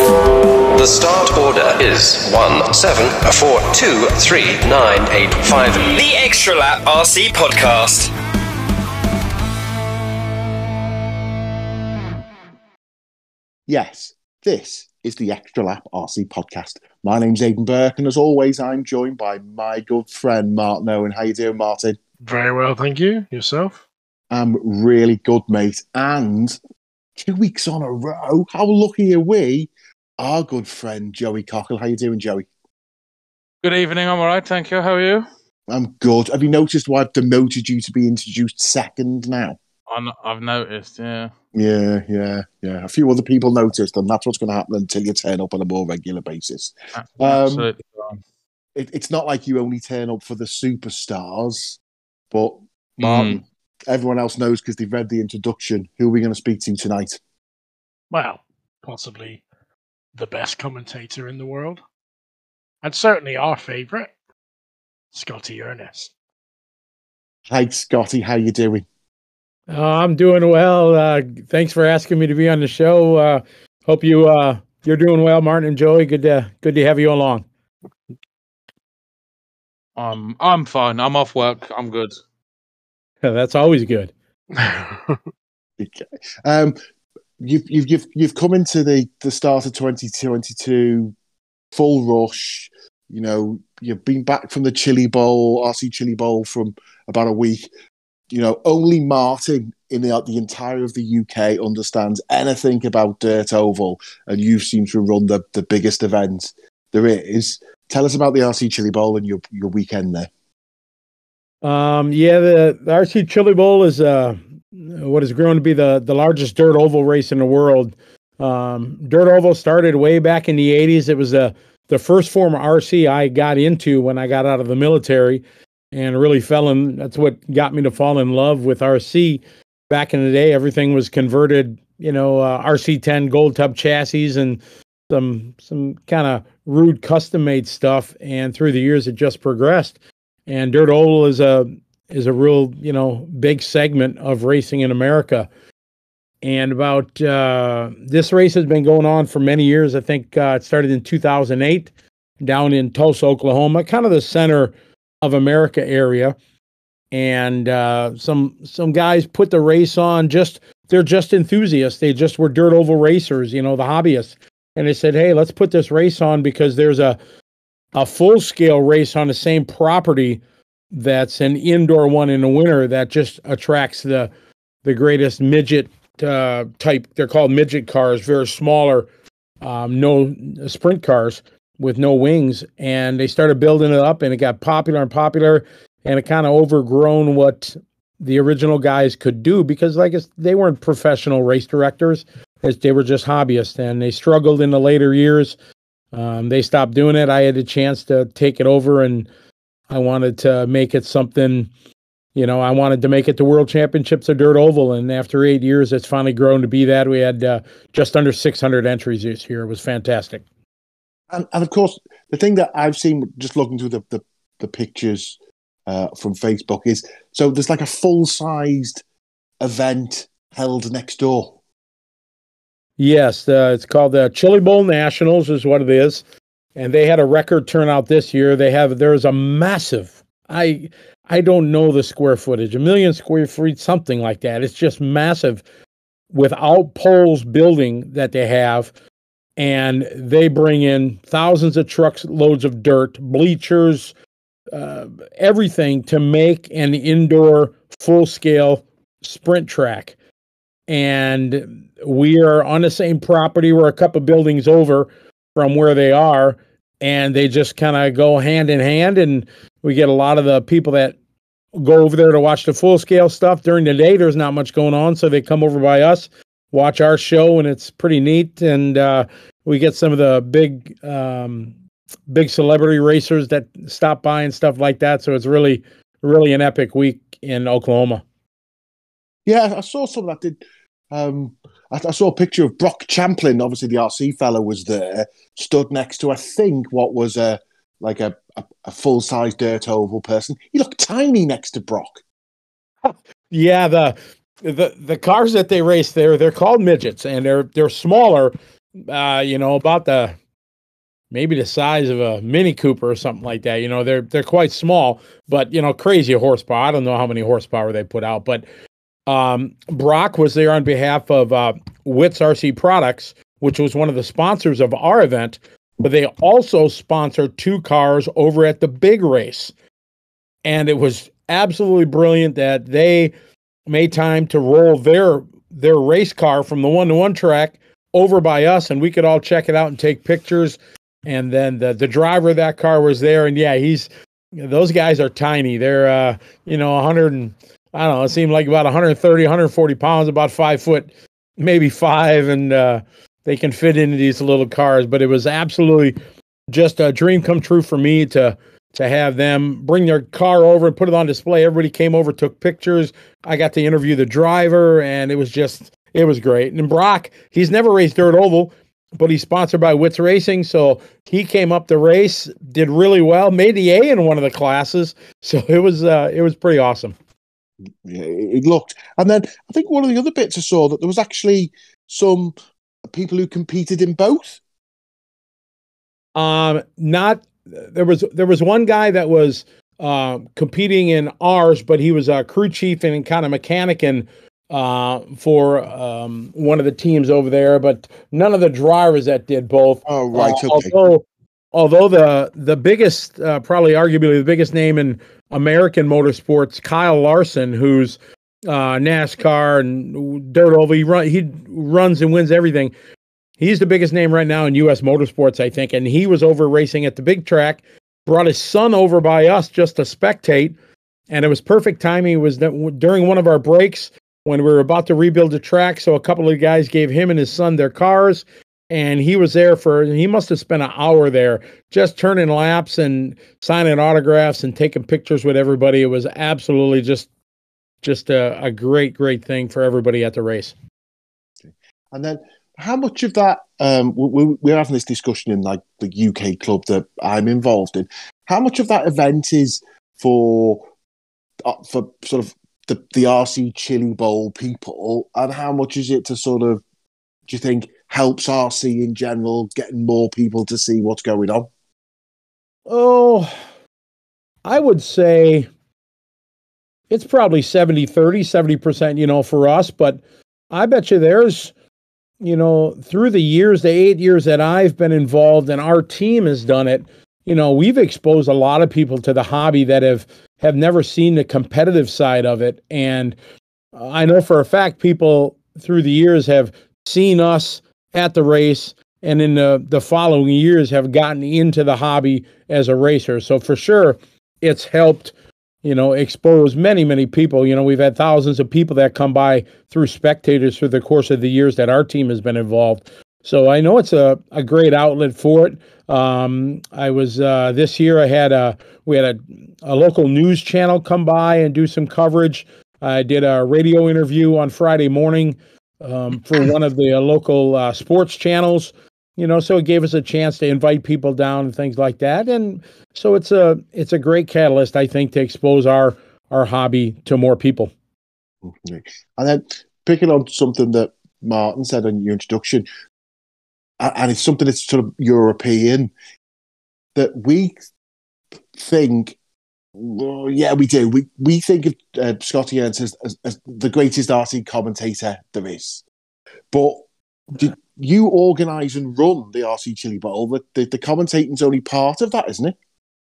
The start order is 17423985. The Extra Lap RC Podcast. Yes, this is the Extra Lap RC Podcast. My name's Aidan Burke, and as always, I'm joined by my good friend, Martin Owen. How you doing, Martin? Very well, thank you. Yourself? I'm really good, mate. And 2 weeks on a row, how lucky are we? Our good friend, Joey Cockle. How you doing, Joey? Good evening, I'm all right, thank you. How are you? I'm good. Have you noticed why I've demoted you to be introduced second now? I've noticed, yeah. Yeah. A few other people noticed, and that's what's going to happen until you turn up on a more regular basis. Absolutely. It's not like you only turn up for the superstars, but Martin, everyone else knows because they've read the introduction. Who are we going to speak to tonight? Well, possibly the best commentator in the world. And certainly our favourite, Scotty Ernest. Hi, Scotty. How you doing? I'm doing well. Thanks for asking me to be on the show. Hope you're doing well, Martin and Joey. Good to have you along. I'm fine. I'm off work. I'm good. That's always good. Okay. You've come into the start of 2022 full rush. You know, you've been back from the Chili Bowl, RC Chili Bowl, from about a week. You know, only Martin in the entire of the UK understands anything about Dirt Oval, and you seem to run the biggest event there is. Tell us about the RC Chili Bowl and your weekend there. The RC Chili Bowl is what has grown to be the largest dirt oval race in the world. Dirt oval started way back in the 80s. It was the first form of RC I got into when I got out of the military, and really that's what got me to fall in love with RC. Back in the day, everything was converted, RC10 gold tub chassis and some kind of rude custom made stuff. And through the years, it just progressed. And Dirt Oval is a real, big segment of racing in America. And about this race has been going on for many years. I think it started in 2008 down in Tulsa, Oklahoma, kind of the center of America area. And some guys put the race on. They're just enthusiasts. They just were dirt oval racers, the hobbyists. And they said, hey, let's put this race on because there's a full scale race on the same property that's an indoor one in the winter that just attracts the greatest midget type. They're called midget cars, very smaller, no sprint cars with no wings. And they started building it up, and it got popular, and it kind of overgrown what the original guys could do because, they weren't professional race directors. They were just hobbyists, and they struggled in the later years. They stopped doing it. I had a chance to take it over, and I wanted to make it something, I wanted to make it the World Championships of Dirt Oval. And after 8 years, it's finally grown to be that. We had just under 600 entries this year. It was fantastic. And of course, the thing that I've seen just looking through the pictures from Facebook is, so there's like a full-sized event held next door. Yes, it's called the Chili Bowl Nationals is what it is. And they had a record turnout this year. There's a massive, I don't know the square footage, 1 million square feet, something like that. It's just massive without poles building that they have. And they bring in thousands of trucks, loads of dirt, bleachers, everything to make an indoor full-scale sprint track. And we are on the same property. We're a couple buildings over from where they are, and they just kind of go hand in hand. And we get a lot of the people that go over there to watch the full-scale stuff. During the day, there's not much going on, so they come over by us, watch our show, and it's pretty neat. And we get some of the big celebrity racers that stop by and stuff like that. So it's really, really an epic week in Oklahoma. Yeah, I saw some that did. I saw a picture of Brock Champlin. Obviously, the RC fellow was there, stood next to, I think, what was a full-size dirt oval person. He looked tiny next to Brock. Yeah, the cars that they race there, they're called midgets, and they're smaller about maybe the size of a Mini Cooper or something like that. They're quite small, but crazy horsepower. I don't know how many horsepower they put out, but Brock was there on behalf of Witt's RC Products, which was one of the sponsors of our event, but they also sponsored 2 cars over at the big race. And it was absolutely brilliant that they made time to roll their race car from the 1-to-1 track over by us, and we could all check it out and take pictures. And then the driver of that car was there, and yeah, those guys are tiny. They're 100 and I don't know, it seemed like about 130, 140 pounds, about 5 foot, maybe 5, and they can fit into these little cars. But it was absolutely just a dream come true for me to have them bring their car over and put it on display. Everybody came over, took pictures. I got to interview the driver, and it was great. And Brock, he's never raced dirt oval, but he's sponsored by Witt's Racing, so he came up the race, did really well, made the A in one of the classes. So it was pretty awesome. Yeah, it looked. And then I think one of the other bits I saw that there was actually some people who competed in both. There was one guy that was competing in ours, but he was a crew chief and kind of mechanic for one of the teams over there, but none of the drivers that did both. Oh, right. Okay. Although the biggest, probably arguably the biggest name in American motorsports, Kyle Larson, who's NASCAR and dirt oval, he runs and wins everything. He's the biggest name right now in U.S. motorsports, I think, and he was over racing at the big track, brought his son over by us just to spectate, and it was perfect timing. It was during one of our breaks when we were about to rebuild the track, so a couple of guys gave him and his son their cars, and he was there he must have spent an hour there just turning laps and signing autographs and taking pictures with everybody. It was absolutely just a great, great thing for everybody at the race. And then how much of that, we're having this discussion in like the UK club that I'm involved in, how much of that event is for sort of the RC Chili Bowl people, and how much is it to sort of, do you think, helps RC in general, getting more people to see what's going on? Oh, I would say it's probably 70%, 70%, for us, but I bet you there's, through the years, the 8 years that I've been involved and our team has done it, we've exposed a lot of people to the hobby that have never seen the competitive side of it. And I know for a fact people through the years have seen us at the race, and in the following years have gotten into the hobby as a racer. So for sure, it's helped, expose many, many people. We've had thousands of people that come by through spectators through the course of the years that our team has been involved. So I know it's a great outlet for it. I was this year we had a local news channel come by and do some coverage. I did a radio interview on Friday morning for one of the local sports channels. So it gave us a chance to invite people down and things like that. And so it's a great catalyst, I think, to expose our hobby to more people. And then picking on something that Martin said in your introduction, and it's something that's sort of European, that we think, well, yeah, we do. We think of Scotty Ernst as the greatest RC commentator there is. But did you organise and run the RC Chili Bowl? The commentating's only part of that, isn't it?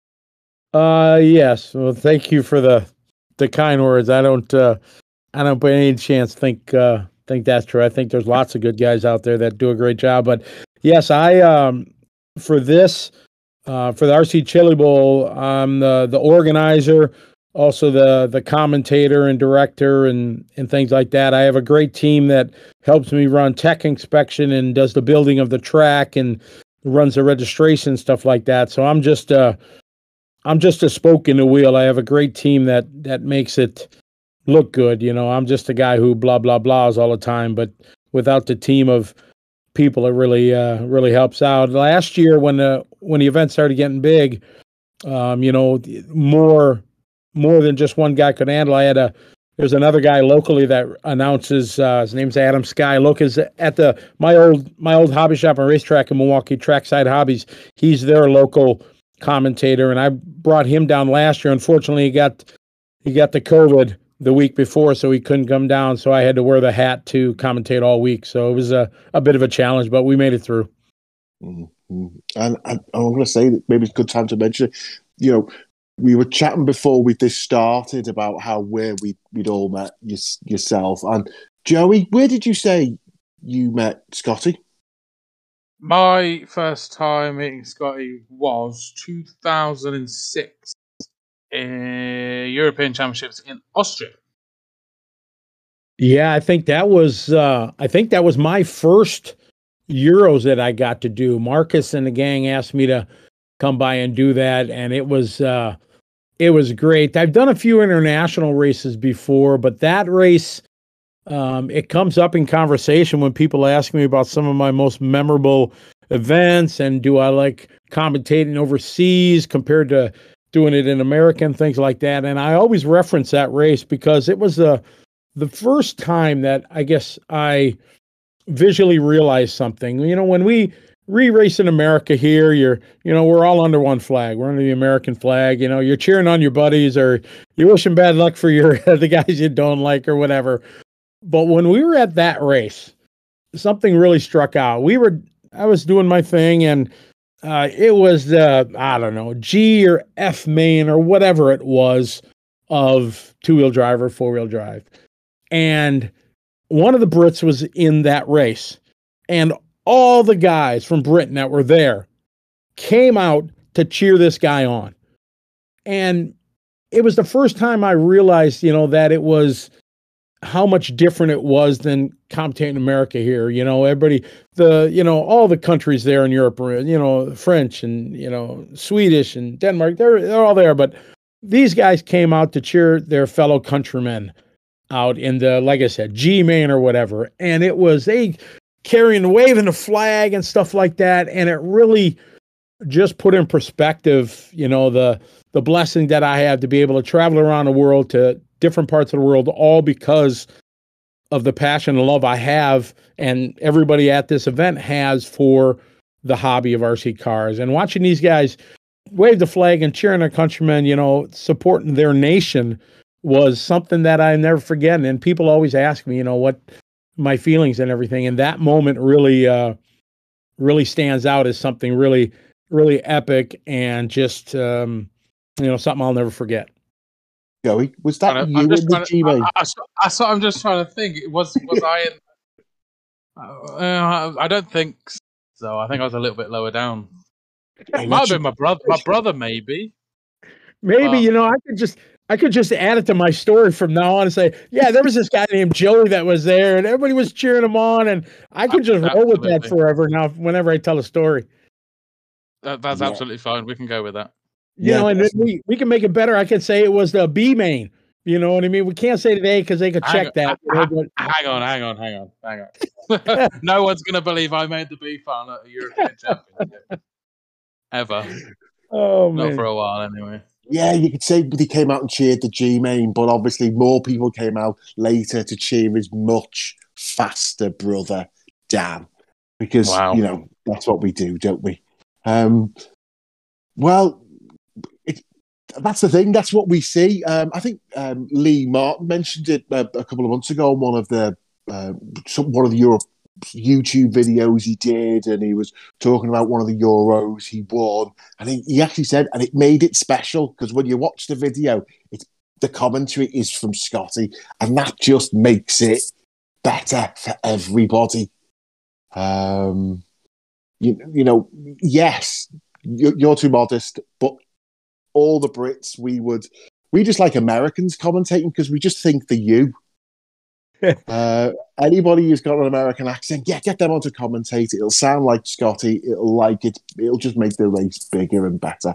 Yes. Well, thank you for the kind words. I don't by any chance think that's true. I think there's lots of good guys out there that do a great job. But yes, I for this for the RC Chili Bowl, I'm the organizer, also the commentator and director and things like that. I have a great team that helps me run tech inspection and does the building of the track and runs the registration, stuff like that. So I'm just a spoke in the wheel. I have a great team that makes it look good. I'm just a guy who blah, blah, blahs all the time, but without the team of people, it really helps out. Last year when the event started getting big, more than just one guy could handle. I had there's another guy locally that announces. His name's Adam Sky. Look, is at my old hobby shop and racetrack in Milwaukee, Trackside Hobbies. He's their local commentator, and I brought him down last year. Unfortunately, he got the COVID the week before, so he couldn't come down. So I had to wear the hat to commentate all week. So it was a bit of a challenge, but we made it through. Mm-hmm. And I'm going to say that maybe it's a good time to mention it. You know, we were chatting before this started about where we'd all met yourself. And Joey, where did you say you met Scotty? My first time meeting Scotty was 2006 European Championships in Austria. Yeah, I think that was my first Euros that I got to do. Marcus and the gang asked me to come by and do that, and it was great. I've done a few international races before, but that race, it comes up in conversation when people ask me about some of my most memorable events and do I like commentating overseas compared to doing it in America and things like that. And I always reference that race because it was the first time that I guess I visually realized something. You know, when we race in America here, we're all under one flag. We're under the American flag. You know, you're cheering on your buddies or you're wishing bad luck for the guys you don't like or whatever. But when we were at that race, something really struck out. I was doing my thing and it was I don't know, G or F main or whatever it was of two-wheel drive or four-wheel drive. And one of the Brits was in that race. And all the guys from Britain that were there came out to cheer this guy on. And it was the first time I realized, that it was how much different it was than commentating in America here. Everybody, all the countries there in Europe, French and, Swedish and Denmark, they're all there. But these guys came out to cheer their fellow countrymen out in the, like I said, G main or whatever. And it was they waving the flag and stuff like that. And it really just put in perspective, the blessing that I have to be able to travel around the world to different parts of the world, all because of the passion and love I have and everybody at this event has for the hobby of RC cars. And watching these guys wave the flag and cheering their countrymen, supporting their nation was something that I never forget. And people always ask me, what my feelings and everything. And that moment really stands out as something really, really epic and just, something I'll never forget. Joey, was that you in the G-main? I'm just trying to think. Was I in? I don't think so. I think I was a little bit lower down. It might have been my brother. My brother, maybe. Maybe I could just add it to my story from now on and say, yeah, there was this guy named Joey that was there, and everybody was cheering him on, and I could just roll with that forever now. Whenever I tell a story, that's absolutely fine. We can go with that. And then we can make it better. I could say it was the B main. You know what I mean? We can't say today because they could check that. Hang on. No one's going to believe I made the B final at a European Championship. Ever. Oh, man. Not for a while, anyway. Yeah, you could say he came out and cheered the G-main, but obviously more people came out later to cheer his much faster brother, Dan. Because, that's what we do, don't we? Well, that's the thing. That's what we see. I think Lee Martin mentioned it a couple of months ago on one of the Europe YouTube videos he did, and he was talking about one of the Euros he won, and he actually said, and it made it special because when you watch the video, the commentary is from Scotty, and that just makes it better for everybody. Yes, you're too modest, but all the Brits, we just like Americans commentating because we just think the you. Anybody who's got an American accent, get them on to commentate. It'll sound like Scotty. It'll like it. It'll just make the race bigger and better.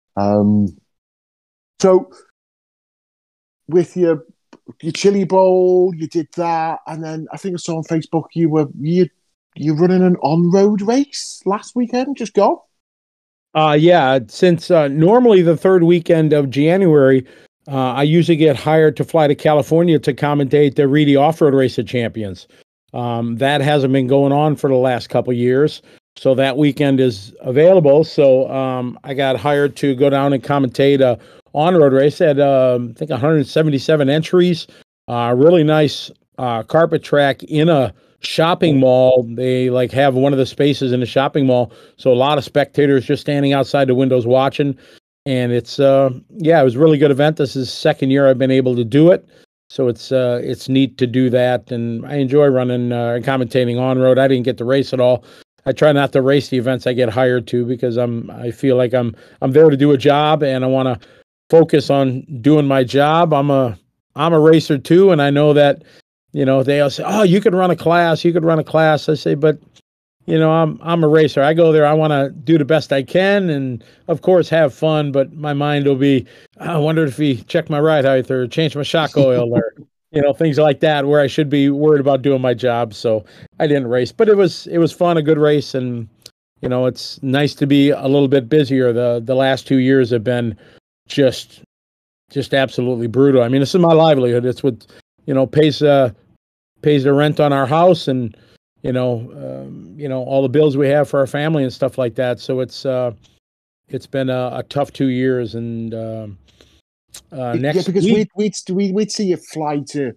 So with your chili bowl, you did that, and then I think I saw on Facebook you running an on-road race last weekend. Just gone. Yeah, since normally the third weekend of January, I usually get hired to fly to California to commentate the Reedy Off-Road Race of Champions. That hasn't been going on for the last couple of years, so that weekend is available. So I got hired to go down and commentate a on-road race at I think 177 entries. Really nice carpet track in a shopping mall. They like have one of the spaces in the shopping mall, so a lot of spectators just standing outside the windows watching. And it's it was a really good event. This is the second year I've been able to do it, so it's neat to do that, and I enjoy running and commentating on road. I didn't get to race at all. I try not to race the events I get hired to because I feel like I'm there to do a job, and I want to focus on doing my job. I'm a racer too, and I know that, you know, they all say, "Oh, you could run a class. You could run a class." I say, but you know, I'm a racer. I go there. I want to do the best I can, and of course have fun. But my mind will be, I wonder if he checked my ride height or changed my shock oil or, you know, things like that, where I should be worried about doing my job. So I didn't race, but it was fun, a good race, and you know, it's nice to be a little bit busier. The last 2 years have been just absolutely brutal. I mean, this is my livelihood. It's what, you know, pays the rent on our house, and you know, all the bills we have for our family and stuff like that. So it's been a tough 2 years, and next because week, we'd see you fly to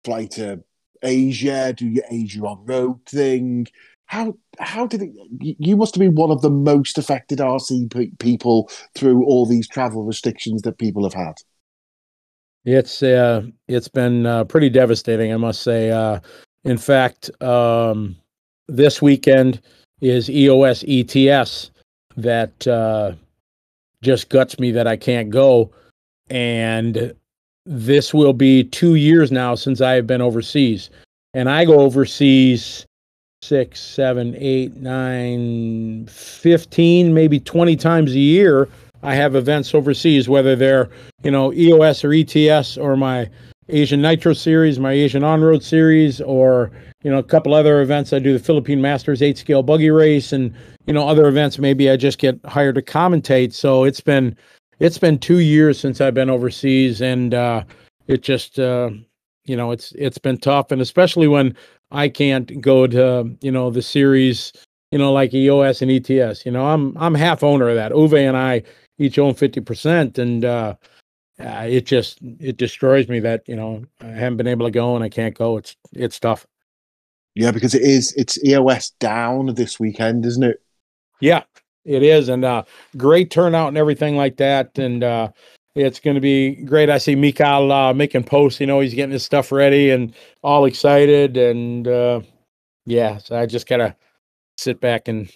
Asia, do your Asia on road thing. How did it? You must have been one of the most affected RC people through all these travel restrictions that people have had. It's been pretty devastating, I must say. In fact, this weekend is EOS ETS that just guts me that I can't go. And this will be 2 years now since I have been overseas. And I go overseas 6, 7, 8, 9, 15, maybe 20 times a year. I have events overseas, whether they're, you know, EOS or ETS or my Asian Nitro Series, my Asian On-Road Series, or, you know, a couple other events. I do the Philippine Masters 8-scale buggy race, and, you know, other events maybe I just get hired to commentate. So it's been 2 years since I've been overseas, and it just, you know, it's been tough, and especially when I can't go to, you know, the series, you know, like EOS and ETS. You know, I'm half owner of that. Uwe and I each own 50%, and it destroys me that, you know, I haven't been able to go and I can't go. It's tough. Yeah, because it's EOS down this weekend, isn't it? Yeah, it is, and great turnout and everything like that, and it's going to be great. I see Mikhail making posts. You know, he's getting his stuff ready and all excited, and yeah, so I just gotta sit back and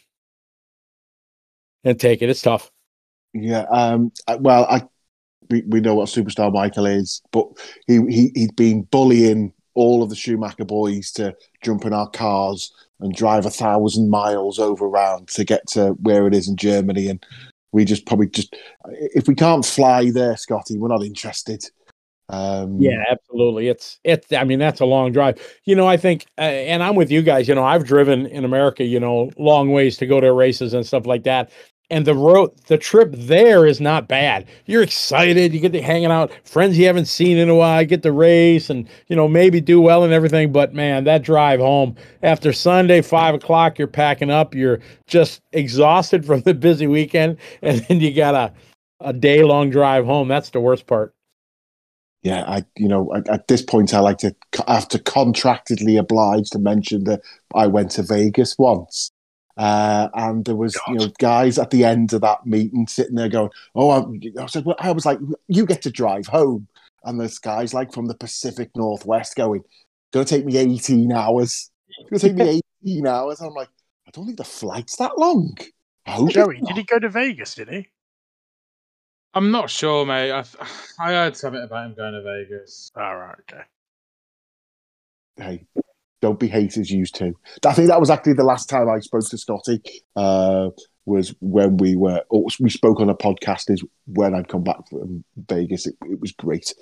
take it. It's tough. Yeah. Well, we know what Superstar Michael is, but he'd been bullying all of the Schumacher boys to jump in our cars and drive 1,000 miles over round to get to where it is in Germany. And we just if we can't fly there, Scotty, we're not interested. Yeah, absolutely. It's, I mean, that's a long drive. You know, I think, and I'm with you guys, you know, I've driven in America, you know, long ways to go to races and stuff like that. And the trip there is not bad. You're excited. You get to hanging out, friends you haven't seen in a while, get to race and, you know, maybe do well and everything. But man, that drive home after Sunday, 5 o'clock, you're packing up. You're just exhausted from the busy weekend. And then you got a day long drive home. That's the worst part. Yeah, at this point, I have to contractedly oblige to mention that I went to Vegas once. And there was, you know, guys at the end of that meeting sitting there going, "Oh," I was like, "You get to drive home," and there's guys like from the Pacific Northwest going, "Gonna take me 18 hours. It's gonna take me 18 hours." I'm like, I don't think the flight's that long. Joey, did he go to Vegas? Did he? I'm not sure, mate. I heard something about him going to Vegas. All right, okay. Hey, don't be haters used to. I think that was actually the last time I spoke to Scotty. Was when we spoke on a podcast. Is when I'd come back from Vegas. It was great.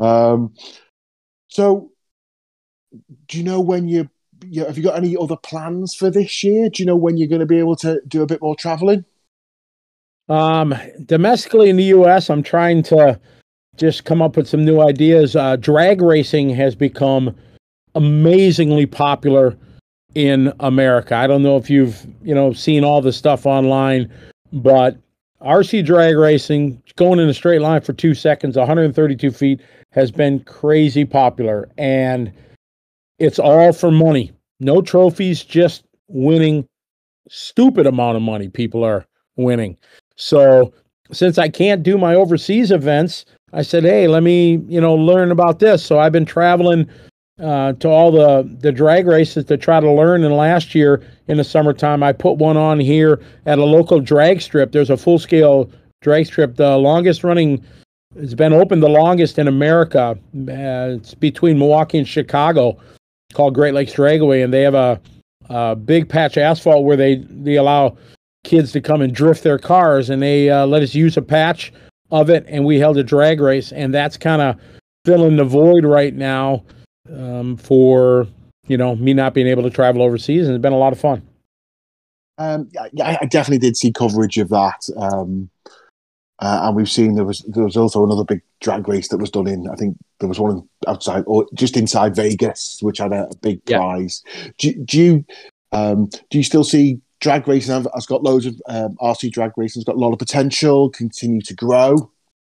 So, do you know when have you got any other plans for this year? Do you know when you're going to be able to do a bit more traveling? Domestically in the U.S., I'm trying to just come up with some new ideas. Drag racing has become amazingly popular in America. I don't know if you've, seen all the stuff online, but RC drag racing, going in a straight line for 2 seconds, 132 feet, has been crazy popular. And it's all for money. No trophies, just winning stupid amount of money people are winning. So since I can't do my overseas events, I said, hey, let me, learn about this. So I've been traveling to all the drag races to try to learn. And last year in the summertime, I put one on here at a local drag strip. There's a full-scale drag strip. The longest running, it's been open the longest in America. It's between Milwaukee and Chicago, called Great Lakes Dragway. And they have a big patch of asphalt where they allow kids to come and drift their cars. And they let us use a patch of it. And we held a drag race. And that's kind of filling the void right now. For me not being able to travel overseas, and it's been a lot of fun. Yeah, I definitely did see coverage of that, and we've seen there was also another big drag race that was done in. I think there was one outside or just inside Vegas, which had a big prize. Do you still see drag racing? Has got loads of RC drag racing. Has got a lot of potential. Continue to grow.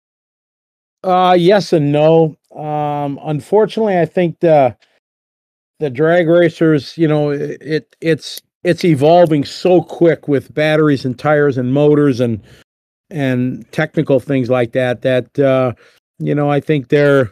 Yes and no. Unfortunately, I think the drag racers, it's evolving so quick with batteries and tires and motors and technical things like that. I think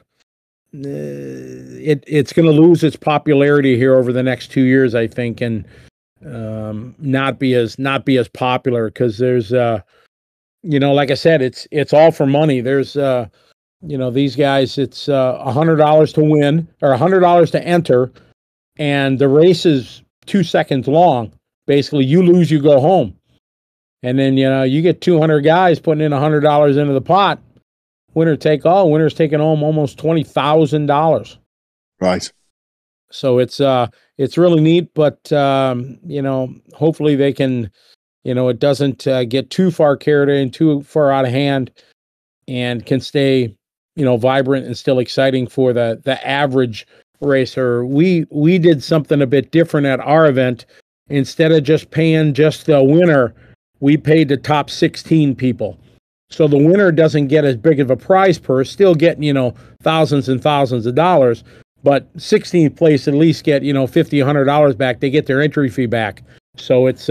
it's going to lose its popularity here over the next 2 years, I think, and not be as popular because there's like I said, it's all for money. There's these guys, it's $100 to win or $100 to enter, and the race is 2 seconds long. Basically, you lose, you go home. And then, you get 200 guys putting in $100 into the pot. Winner take all. Winner's taking home almost $20,000. Right. So it's really neat, but, hopefully they can, it doesn't get too far carried in, too far out of hand, and can stay vibrant and still exciting for the average racer. We did something a bit different at our event. Instead of just paying just the winner, we paid the top 16 people. So the winner doesn't get as big of a prize purse, still getting, thousands and thousands of dollars, but 16th place at least get, $50, $100 back. They get their entry fee back. So it's,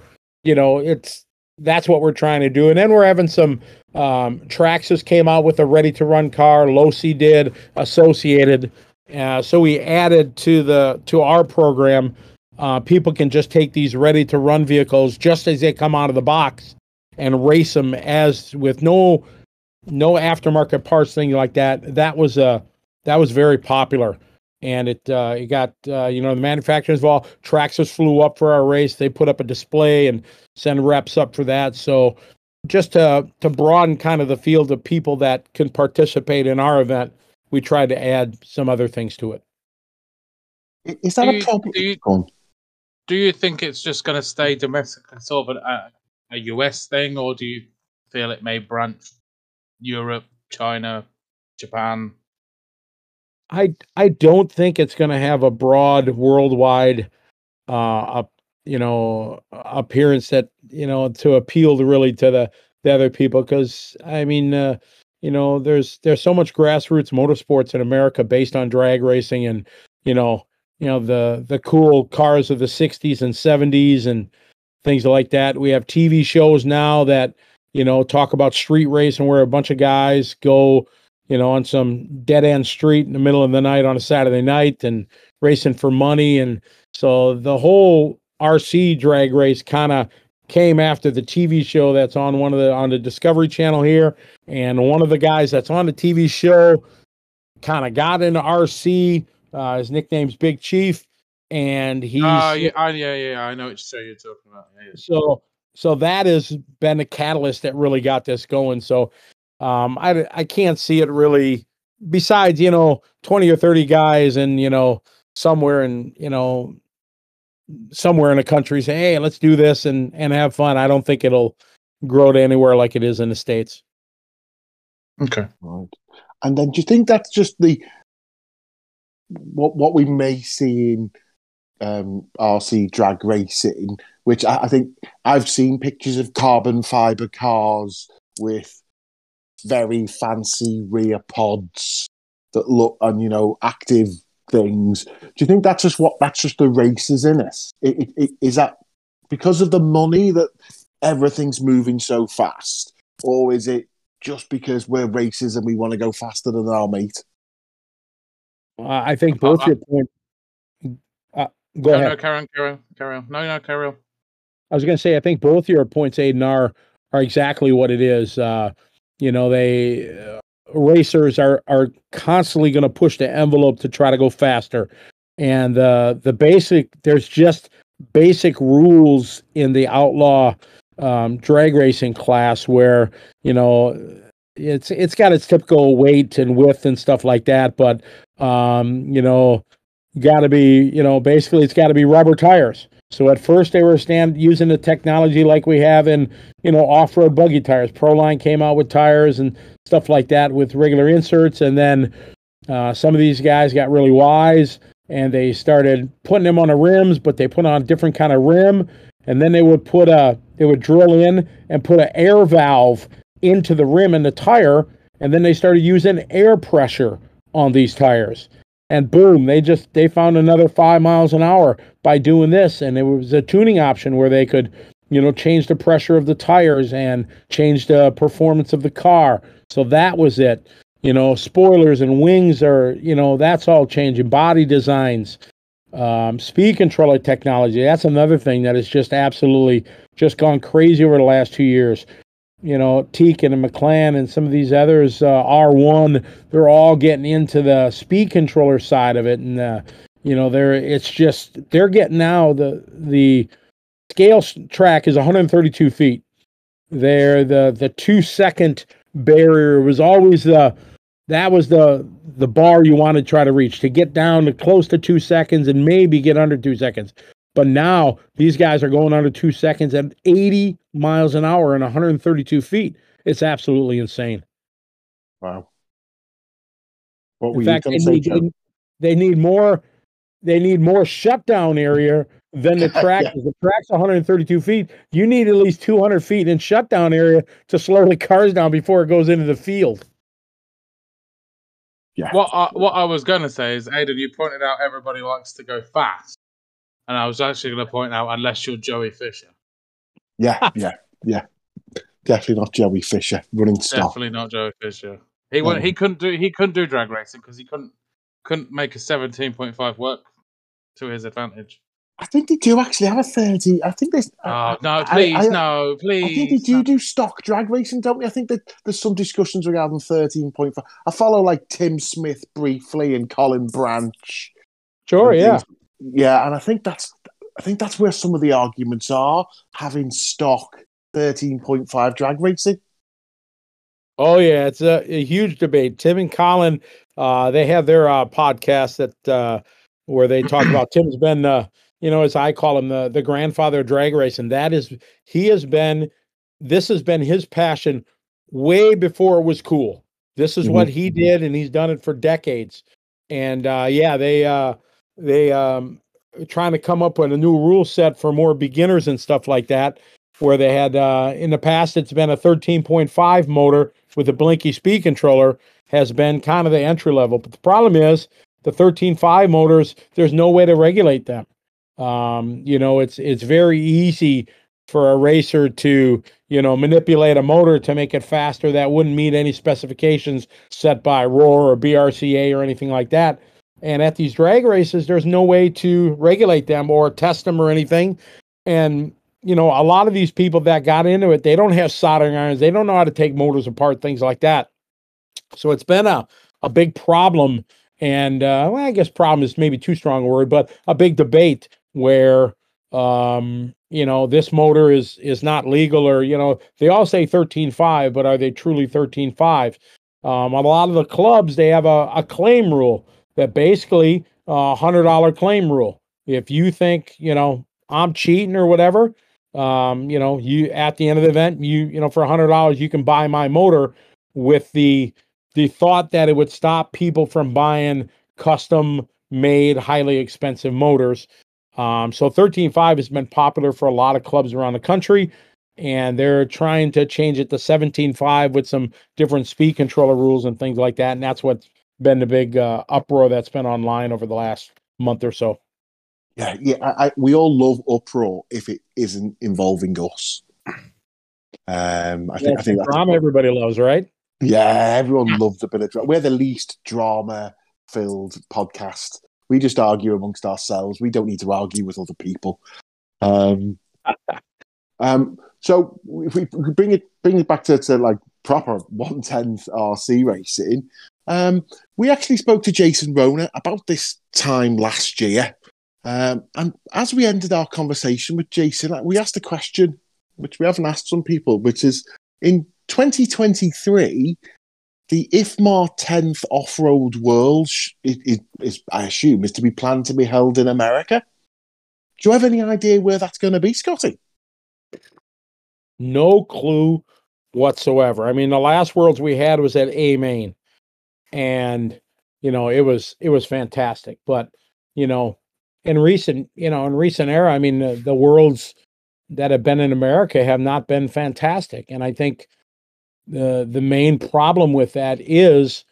that's what we're trying to do. And then we're having some, Traxxas came out with a ready-to-run car. Losi did, Associated. So we added to our program. People can just take these ready-to-run vehicles just as they come out of the box and race them as with no aftermarket parts, thing like that. That was very popular, and it got the manufacturers involved. Traxxas flew up for our race. They put up a display and send reps up for that. So just to broaden kind of the field of people that can participate in our event, we tried to add some other things to it. Is that a problem? Do you think it's just going to stay domestic, sort of a US thing, or do you feel it may branch Europe, China, Japan? I don't think it's going to have a broad worldwide appearance that to appeal to really to the other people, because I mean there's so much grassroots motorsports in America based on drag racing, and the cool cars of the 60s and 70s and things like that. We have TV shows now that talk about street racing, where a bunch of guys go on some dead end street in the middle of the night on a Saturday night and racing for money. And so the whole RC drag race kind of came after the TV show that's on on the Discovery Channel here. And one of the guys that's on the TV show kind of got into RC. His nickname's Big Chief, and he's yeah, I know which show you're talking about. Yeah. So that has been the catalyst that really got this going. So I can't see it really, besides 20 or 30 guys and somewhere in a country say, hey, let's do this and have fun. I don't think it'll grow to anywhere like it is in the States. Okay. Right. And then do you think that's just what we may see in RC drag racing, which I think I've seen pictures of carbon fiber cars with very fancy rear pods that look and active things. Do you think that's just the races in it? Is that because of the money that everything's moving so fast, or is it just because we're racers and we want to go faster than our mate? I think both your points. Go ahead. No, carry on. No, carry on. I was going to say, I think both your points, Aiden, are exactly what it is. Racers are constantly going to push the envelope to try to go faster, and there's just basic rules in the outlaw drag racing class where it's got its typical weight and width and stuff like that, but got to be, basically it's got to be rubber tires. So at first they were using the technology like we have in, off-road buggy tires. Proline came out with tires and stuff like that with regular inserts. And then some of these guys got really wise and they started putting them on the rims, but they put on a different kind of rim. And then they would drill in and put an air valve into the rim and the tire. And then they started using air pressure on these tires. And boom, they found another 5 miles an hour by doing this. And it was a tuning option where they could, change the pressure of the tires and change the performance of the car. So that was it. Spoilers and wings are, that's all changing. Body designs, speed controller technology. That's another thing that has just absolutely just gone crazy over the last 2 years. Teak and McLaren and some of these others, R1, they're all getting into the speed controller side of it. And, they're getting now the scale track is 132 feet. The 2 second barrier was always the bar you want to try to reach, to get down to close to 2 seconds and maybe get under 2 seconds. But now these guys are going under 2 seconds at 80 miles an hour and 132 feet. It's absolutely insane. Wow. What were In fact, you going to say, Joe? They need more shutdown area than the track. Yeah. The track's 132 feet. You need at least 200 feet in shutdown area to slow the cars down before it goes into the field. Yeah. What I was going to say is, Aidan, you pointed out everybody likes to go fast. And I was actually going to point out, unless you're Joey Fisher. Yeah. Definitely not Joey Fisher running stock. Definitely not Joey Fisher. He couldn't do drag racing because he couldn't make a 17.5 work to his advantage. I think they do actually have a 30. I think there's. No, please. I think they do stock drag racing, don't we? I think that there's some discussions regarding 13.5. I follow like Tim Smith briefly and Colin Branch. Sure, yeah. Yeah, and I think that's where some of the arguments are, having stock 13.5 drag racing. Oh yeah, it's a huge debate. Tim and Colin, they have their podcast that where they talk about. Tim's been, as I call him, the grandfather of drag racing. This has been his passion way before it was cool. This is what he did, and he's done it for decades. And they trying to come up with a new rule set for more beginners and stuff like that, where they had in the past it's been a 13.5 motor with a Blinky speed controller has been kind of the entry level. But the problem is the 13.5 motors, there's no way to regulate them. It's very easy for a racer to manipulate a motor to make it faster that wouldn't meet any specifications set by ROAR or BRCA or anything like that. And at these drag races, there's no way to regulate them or test them or anything. And, a lot of these people that got into it, they don't have soldering irons. They don't know how to take motors apart, things like that. So it's been a big problem. And, I guess problem is maybe too strong a word, but a big debate where, this motor is not legal or, they all say 13.5, but are they truly 13.5? A lot of the clubs, they have a claim rule. That basically $100 claim rule. If you think, I'm cheating or whatever, you at the end of the event, for $100, you can buy my motor. with the thought that it would stop people from buying custom made, highly expensive motors. So 13.5 has been popular for a lot of clubs around the country, and they're trying to change it to 17.5 with some different speed controller rules and things like that. And that's what's been the big uproar that's been online over the last month or so. Yeah. We all love uproar if it isn't involving us. I think that's drama everybody loves, right? Yeah, everyone loves a bit of drama. We're the least drama-filled podcast. We just argue amongst ourselves. We don't need to argue with other people. So if we bring it back to like proper 1/10 RC racing, we actually spoke to Jason Rona about this time last year. And as we ended our conversation with Jason, we asked a question which we haven't asked some people, which is, in 2023, the IFMAR 10th Off-Road Worlds is, I assume, is to be planned to be held in America. Do you have any idea where that's going to be, Scotty? No clue whatsoever. I mean, the last Worlds we had was at A-Main, and it was fantastic. But in recent era, I mean, the Worlds that have been in America have not been fantastic, and I think the main problem with that is,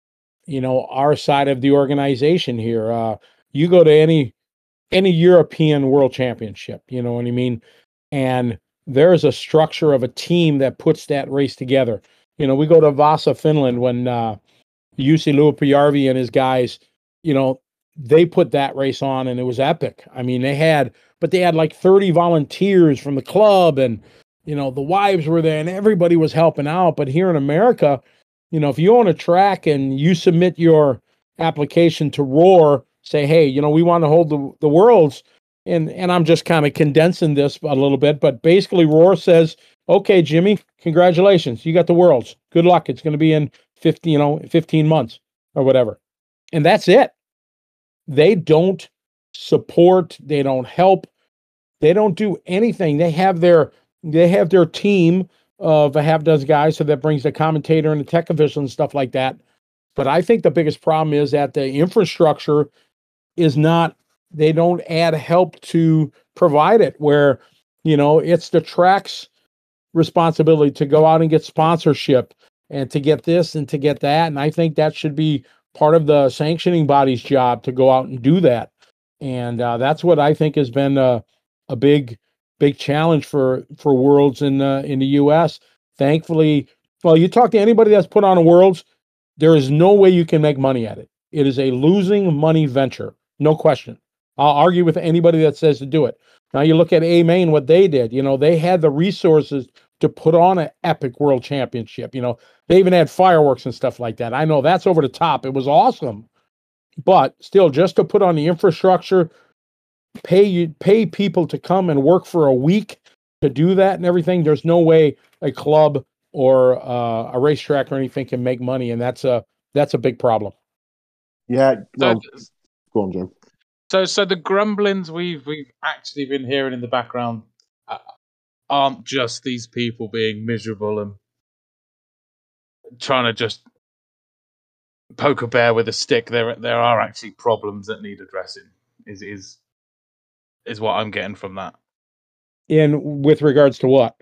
our side of the organization here. You go to any European World Championship, you know what I mean, and there's a structure of a team that puts that race together. We go to Vasa, Finland, when Jussi Luopujärvi and his guys, they put that race on, and it was epic. I mean, they had like 30 volunteers from the club, and the wives were there, and everybody was helping out. But here in America, if you own a track and you submit your application to ROAR, say, hey, we want to hold the Worlds, and I'm just kind of condensing this a little bit, but basically ROAR says, okay, Jimmy, congratulations, you got the Worlds. Good luck. It's going to be in 15 months or whatever. And that's it. They don't support, they don't help, they don't do anything. They have their team of a half dozen guys, so that brings the commentator and the tech official and stuff like that. But I think the biggest problem is that the infrastructure is not, they don't add help to provide it, where, it's the track's responsibility to go out and get sponsorship and to get this and to get that. And I think that should be part of the sanctioning body's job, to go out and do that. And that's what I think has been a big challenge for Worlds in the U.S. Thankfully, well, you talk to anybody that's put on a Worlds, there is no way you can make money at it. It is a losing money venture, no question. I'll argue with anybody that says to do it. Now you look at A-Main, what they did. They had the resources to put on an epic World Championship. They even had fireworks and stuff like that. I know that's over the top. It was awesome. But still, just to put on the infrastructure, pay people to come and work for a week to do that and everything, there's no way a club or a racetrack or anything can make money, and that's a big problem. Yeah, well, go on, Joe. So the grumblings we've actually been hearing in the background aren't just these people being miserable and trying to just poke a bear with a stick. There are actually problems that need addressing. Is what I'm getting from that. And with regards to what?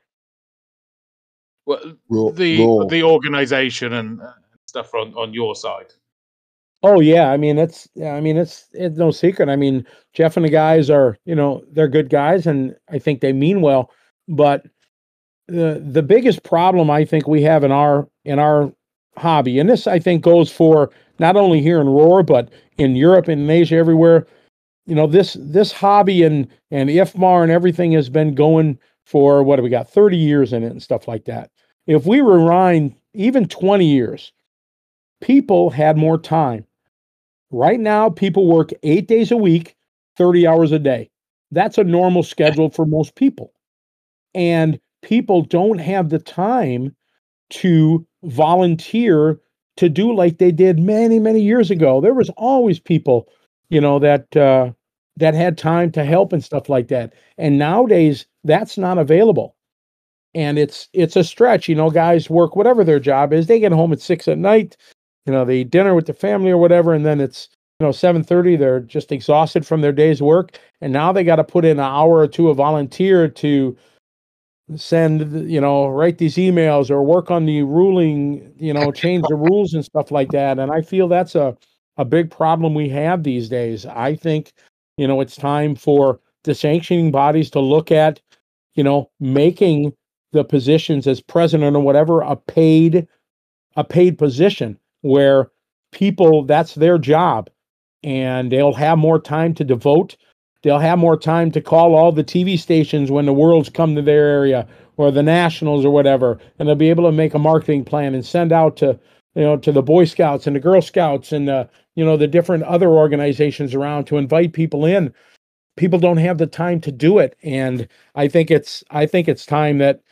Well, the organization and stuff on your side. Oh yeah, I mean it's no secret. I mean, Jeff and the guys are, they're good guys, and I think they mean well. But the biggest problem I think we have in our hobby, and this I think goes for not only here in ROAR but in Europe and in Asia, everywhere. This hobby and IFMAR and everything has been going for, what have we got, 30 years in it and stuff like that. If we rewind even 20 years, people had more time. Right now, people work 8 days a week, 30 hours a day. That's a normal schedule for most people. And people don't have the time to volunteer to do like they did many, many years ago. There was always people, that had time to help and stuff like that. And nowadays, that's not available. and it's a stretch. Guys work whatever their job is. They get home at 6 at night. They eat dinner with their family or whatever, and then it's 7:30. They're just exhausted from their day's work, and now they got to put in an hour or two of volunteer to send, write these emails or work on the ruling, change the rules and stuff like that. And I feel that's a big problem we have these days. I think, it's time for the sanctioning bodies to look at, making the positions as president or whatever a paid position where people, that's their job, and they'll have more time to devote. They'll have more time to call all the TV stations when the Worlds come to their area or the Nationals or whatever, and they'll be able to make a marketing plan and send out to the Boy Scouts and the Girl Scouts and the different other organizations around to invite people in. People don't have the time to do it, and I think it's time that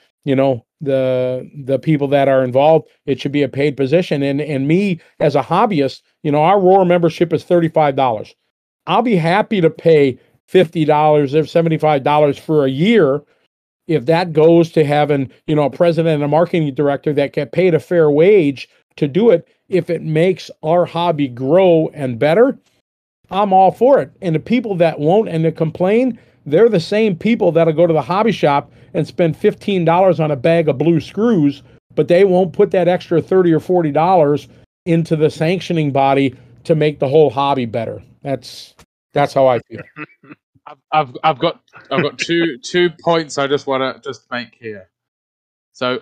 the people that are involved, it should be a paid position. And me as a hobbyist, our Roar membership is $35. I'll be happy to pay $50 or $75 for a year if that goes to having a president and a marketing director that get paid a fair wage to do it. If it makes our hobby grow and better, I'm all for it. And the people that won't and that complain, they're the same people that'll go to the hobby shop and spend $15 on a bag of blue screws, but they won't put that extra $30 or $40 into the sanctioning body to make the whole hobby better. That's how I feel. I've got two points I just want to make here. So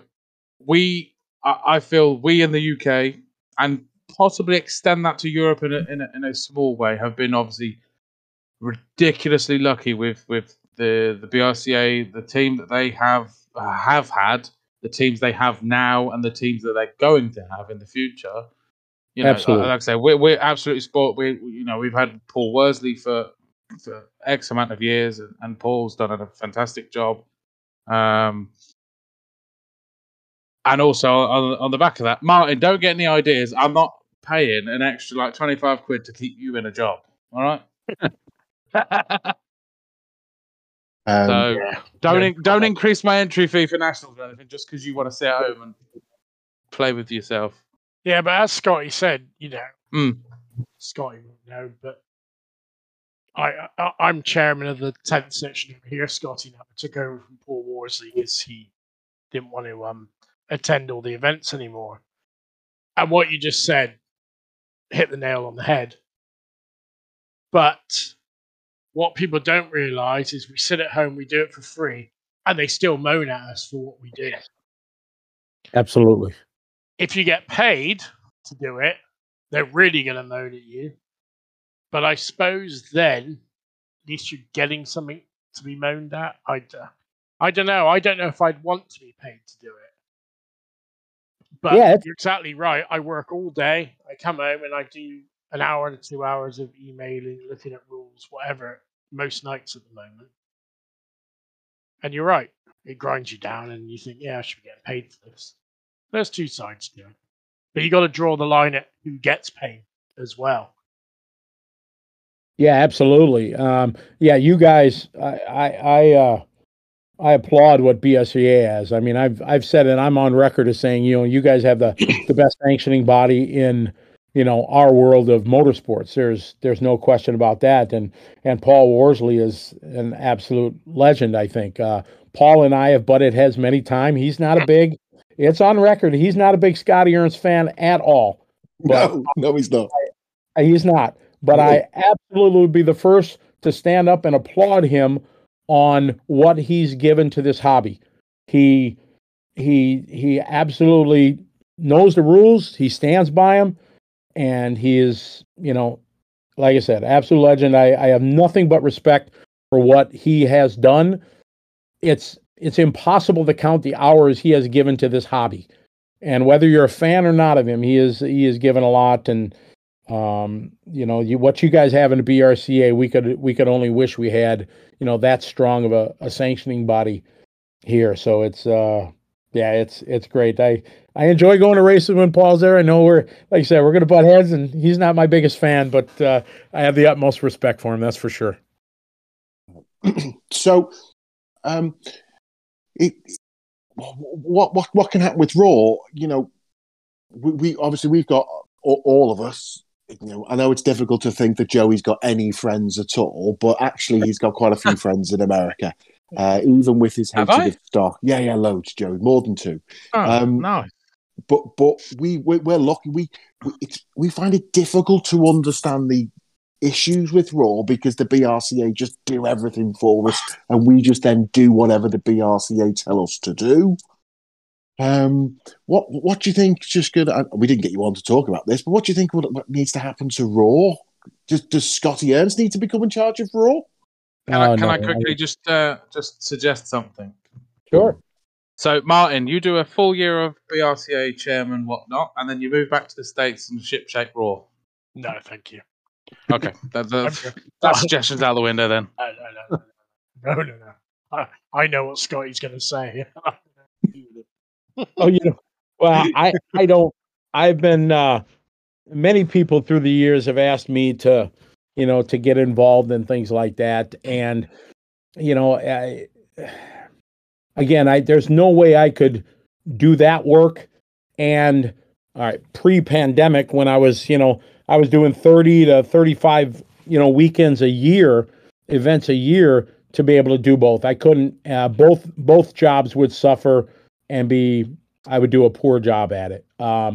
I feel we in the UK, and possibly extend that to Europe in a small way, have been obviously ridiculously lucky with the BRCA, the team that they have had, the teams they have now, and the teams that they're going to have in the future. Absolutely. Like I say, we're absolutely sport. We've had Paul Worsley for X amount of years, and Paul's done a fantastic job. And also on the back of that, Martin, don't get any ideas. I'm not paying an extra like 25 quid to keep you in a job. All right. So don't increase my entry fee for nationals or anything just because you want to sit at home and play with yourself. Yeah, but as Scotty said, Scotty won't know, but I'm chairman of the 10th section over here. Scotty now took over from Paul Worsley because he didn't want to attend all the events anymore. And what you just said hit the nail on the head. But what people don't realise is we sit at home, we do it for free, and they still moan at us for what we do. Absolutely. If you get paid to do it, they're really going to moan at you. But I suppose then, at least you're getting something to be moaned at. I don't know. I don't know if I'd want to be paid to do it. But yeah, you're exactly right. I work all day. I come home and I do an hour to 2 hours of emailing, looking at rules, whatever, most nights at the moment. And you're right. It grinds you down and you think, yeah, I should be getting paid for this. There's two sides to it. But you got to draw the line at who gets paid as well. Yeah, absolutely. You guys, I applaud what BSCA has. I mean, I've said it. I'm on record as saying, you guys have the best sanctioning body in, our world of motorsports. There's no question about that. And Paul Worsley is an absolute legend, I think. Paul and I have butted heads many times. He's not it's on record. He's not a big Scotty Ernst fan at all. No, he's not. He's not. But I absolutely would be the first to stand up and applaud him on what he's given to this hobby. He absolutely knows the rules. He stands by them, and he is, like I said, absolute legend. I have nothing but respect for what he has done. It's impossible to count the hours he has given to this hobby, and whether you're a fan or not of him, he is given a lot. And what you guys have in the BRCA, we could only wish we had, that strong of a sanctioning body here. So it's great. I enjoy going to races when Paul's there. I know like you said, we're going to butt heads, and he's not my biggest fan, but I have the utmost respect for him. That's for sure. So, what can happen with Raw? You know, we obviously we've got all of us. You know, I know it's difficult to think that Joey's got any friends at all, but actually he's got quite a few friends in America. Even with his hatred of stock, yeah, loads, Joey, more than 2. Nice. But we're lucky. We find it difficult to understand the issues with Raw because the BRCA just do everything for us, and we just then do whatever the BRCA tell us to do. What do you think? Just good. We didn't get you on to talk about this, but what do you think? What needs to happen to Raw? Does Scotty Ernst need to become in charge of Raw? Can I quickly just suggest something? Sure. So, Martin, you do a full year of BRCA chairman, whatnot, and then you move back to the States and ship-shape Raw. No, thank you. Okay, that suggestion's out the window then. No. I know what Scotty's going to say. Oh, well, I don't. I've been. Many people through the years have asked me to, to get involved in things like that, and there's no way I could do that work. And all right, pre-pandemic, when I was, I was doing 30 to 35, weekends a year, events a year, to be able to do both. I couldn't. Both jobs would suffer and I would do a poor job at it.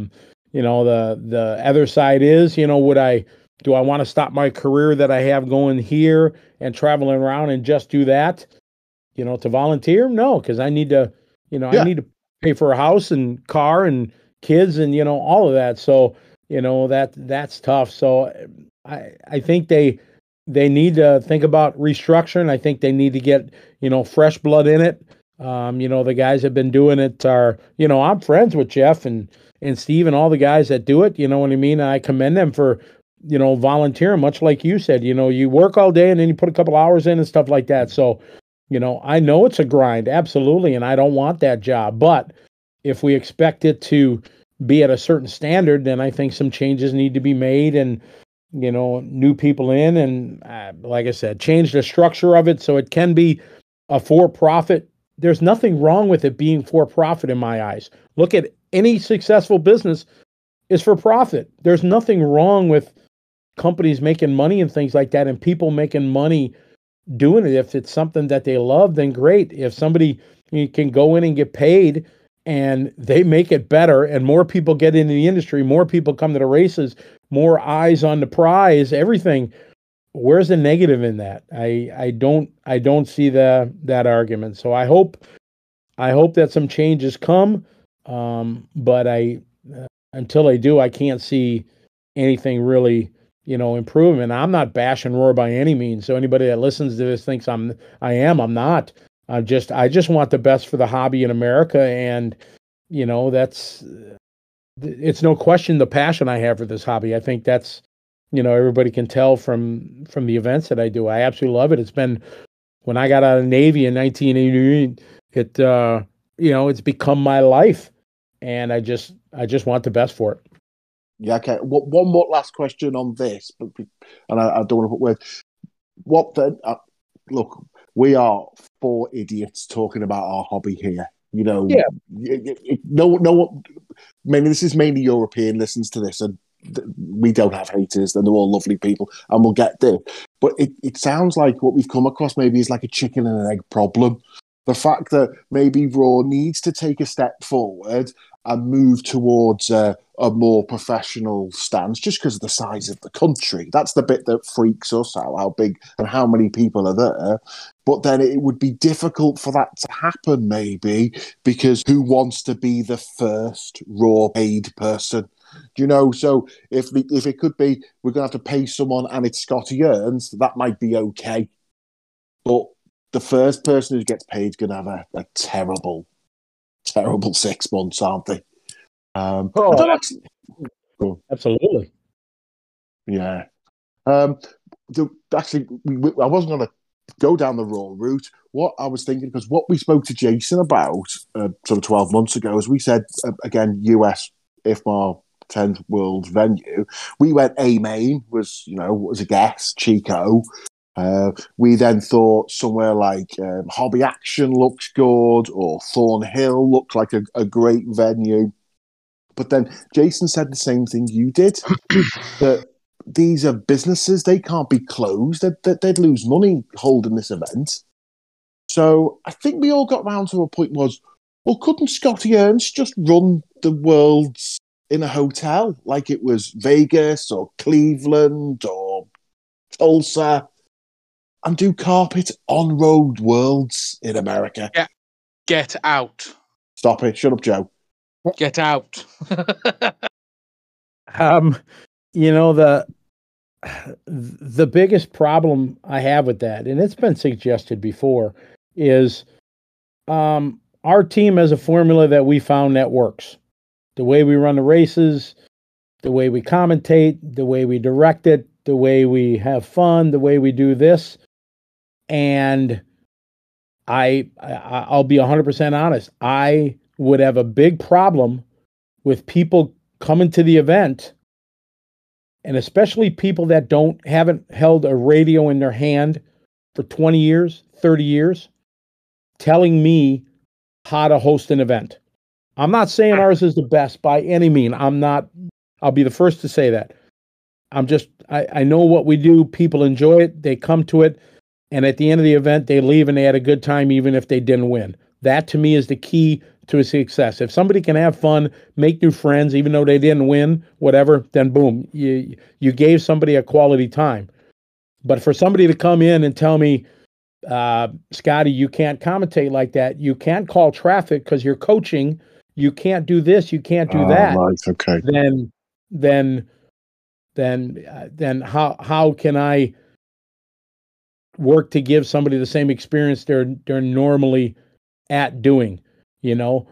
The other side is, do I want to stop my career that I have going here and traveling around and just do that, to volunteer? No, because I need to, I need to pay for a house and car and kids and, all of that. So, that's tough. So I think they need to think about restructuring. I think they need to get, fresh blood in it. The guys have been doing it are, I'm friends with Jeff and Steve and all the guys that do it, you know what I mean? I commend them for, volunteering, much like you said, you work all day and then you put a couple hours in and stuff like that. So, I know it's a grind, absolutely, and I don't want that job. But if we expect it to be at a certain standard, then I think some changes need to be made and, new people in and, like I said, change the structure of it so it can be a for-profit. There's nothing wrong with it being for-profit in my eyes. Look at any successful business is for profit. There's nothing wrong with companies making money and things like that and people making money doing it. If it's something that they love, then great. If somebody can go in and get paid and they make it better and more people get into the industry, more people come to the races, more eyes on the prize, everything. Where's the negative in that? I don't see that argument. So I hope that some changes come. But until I do, I can't see anything really, improving. And I'm not bashing Roar by any means. So anybody that listens to this thinks I'm not. I just want the best for the hobby in America. And, it's no question the passion I have for this hobby. I think that's, everybody can tell from the events that I do. I absolutely love it. It's been, when I got out of the Navy in 1988, it's become my life, and I just want the best for it. Yeah, okay. One more last question on this, and I don't want to put words. What then? Look, we are 4 idiots talking about our hobby here. Yeah. No. Maybe this is mainly European listens to this, and we don't have haters, and they're all lovely people, and we'll get there. But it sounds like what we've come across maybe is like a chicken and an egg problem. The fact that maybe Raw needs to take a step forward and move towards a more professional stance just because of the size of the country. That's the bit that freaks us out, how big and how many people are there. But then it would be difficult for that to happen maybe because who wants to be the first Raw paid person? So if it could be we're going to have to pay someone and it's Scotty Ernst, that might be okay. But the first person who gets paid is going to have a terrible 6 months, aren't they? Absolutely. Yeah. Actually, I wasn't going to go down the Raw route. What I was thinking, because what we spoke to Jason about sort of 12 months ago, as we said, again, US IFMAR 10th World venue, we went A-Main, was a guest, Chico. We then thought somewhere like Hobby Action looks good, or Thornhill looked like a great venue. But then Jason said the same thing you did, that these are businesses, they can't be closed, they'd lose money holding this event. So I think we all got round to a point was, well, couldn't Scotty Ernst just run the Worlds in a hotel like it was Vegas or Cleveland or Tulsa, and do carpet on-road Worlds in America? Get out. Stop it. Shut up, Joe. Get out. You know, the biggest problem I have with that, and it's been suggested before, is our team has a formula that we found that works. The way we run the races, the way we commentate, the way we direct it, the way we have fun, the way we do this. And I'll be 100% honest. I would have a big problem with people coming to the event, and especially people that haven't held a radio in their hand for 20 years, 30 years, telling me how to host an event. I'm not saying ours is the best by any means. I'll be the first to say that. I know what we do. People enjoy it. They come to it. And at the end of the event, they leave and they had a good time, even if they didn't win. That to me is the key to a success. If somebody can have fun, make new friends, even though they didn't win, whatever, then boom, you gave somebody a quality time. But for somebody to come in and tell me, Scotty, you can't commentate like that. You can't call traffic because you're coaching. You can't do this. You can't do that. Right, okay. Then how can I work to give somebody the same experience they're normally at doing, you know?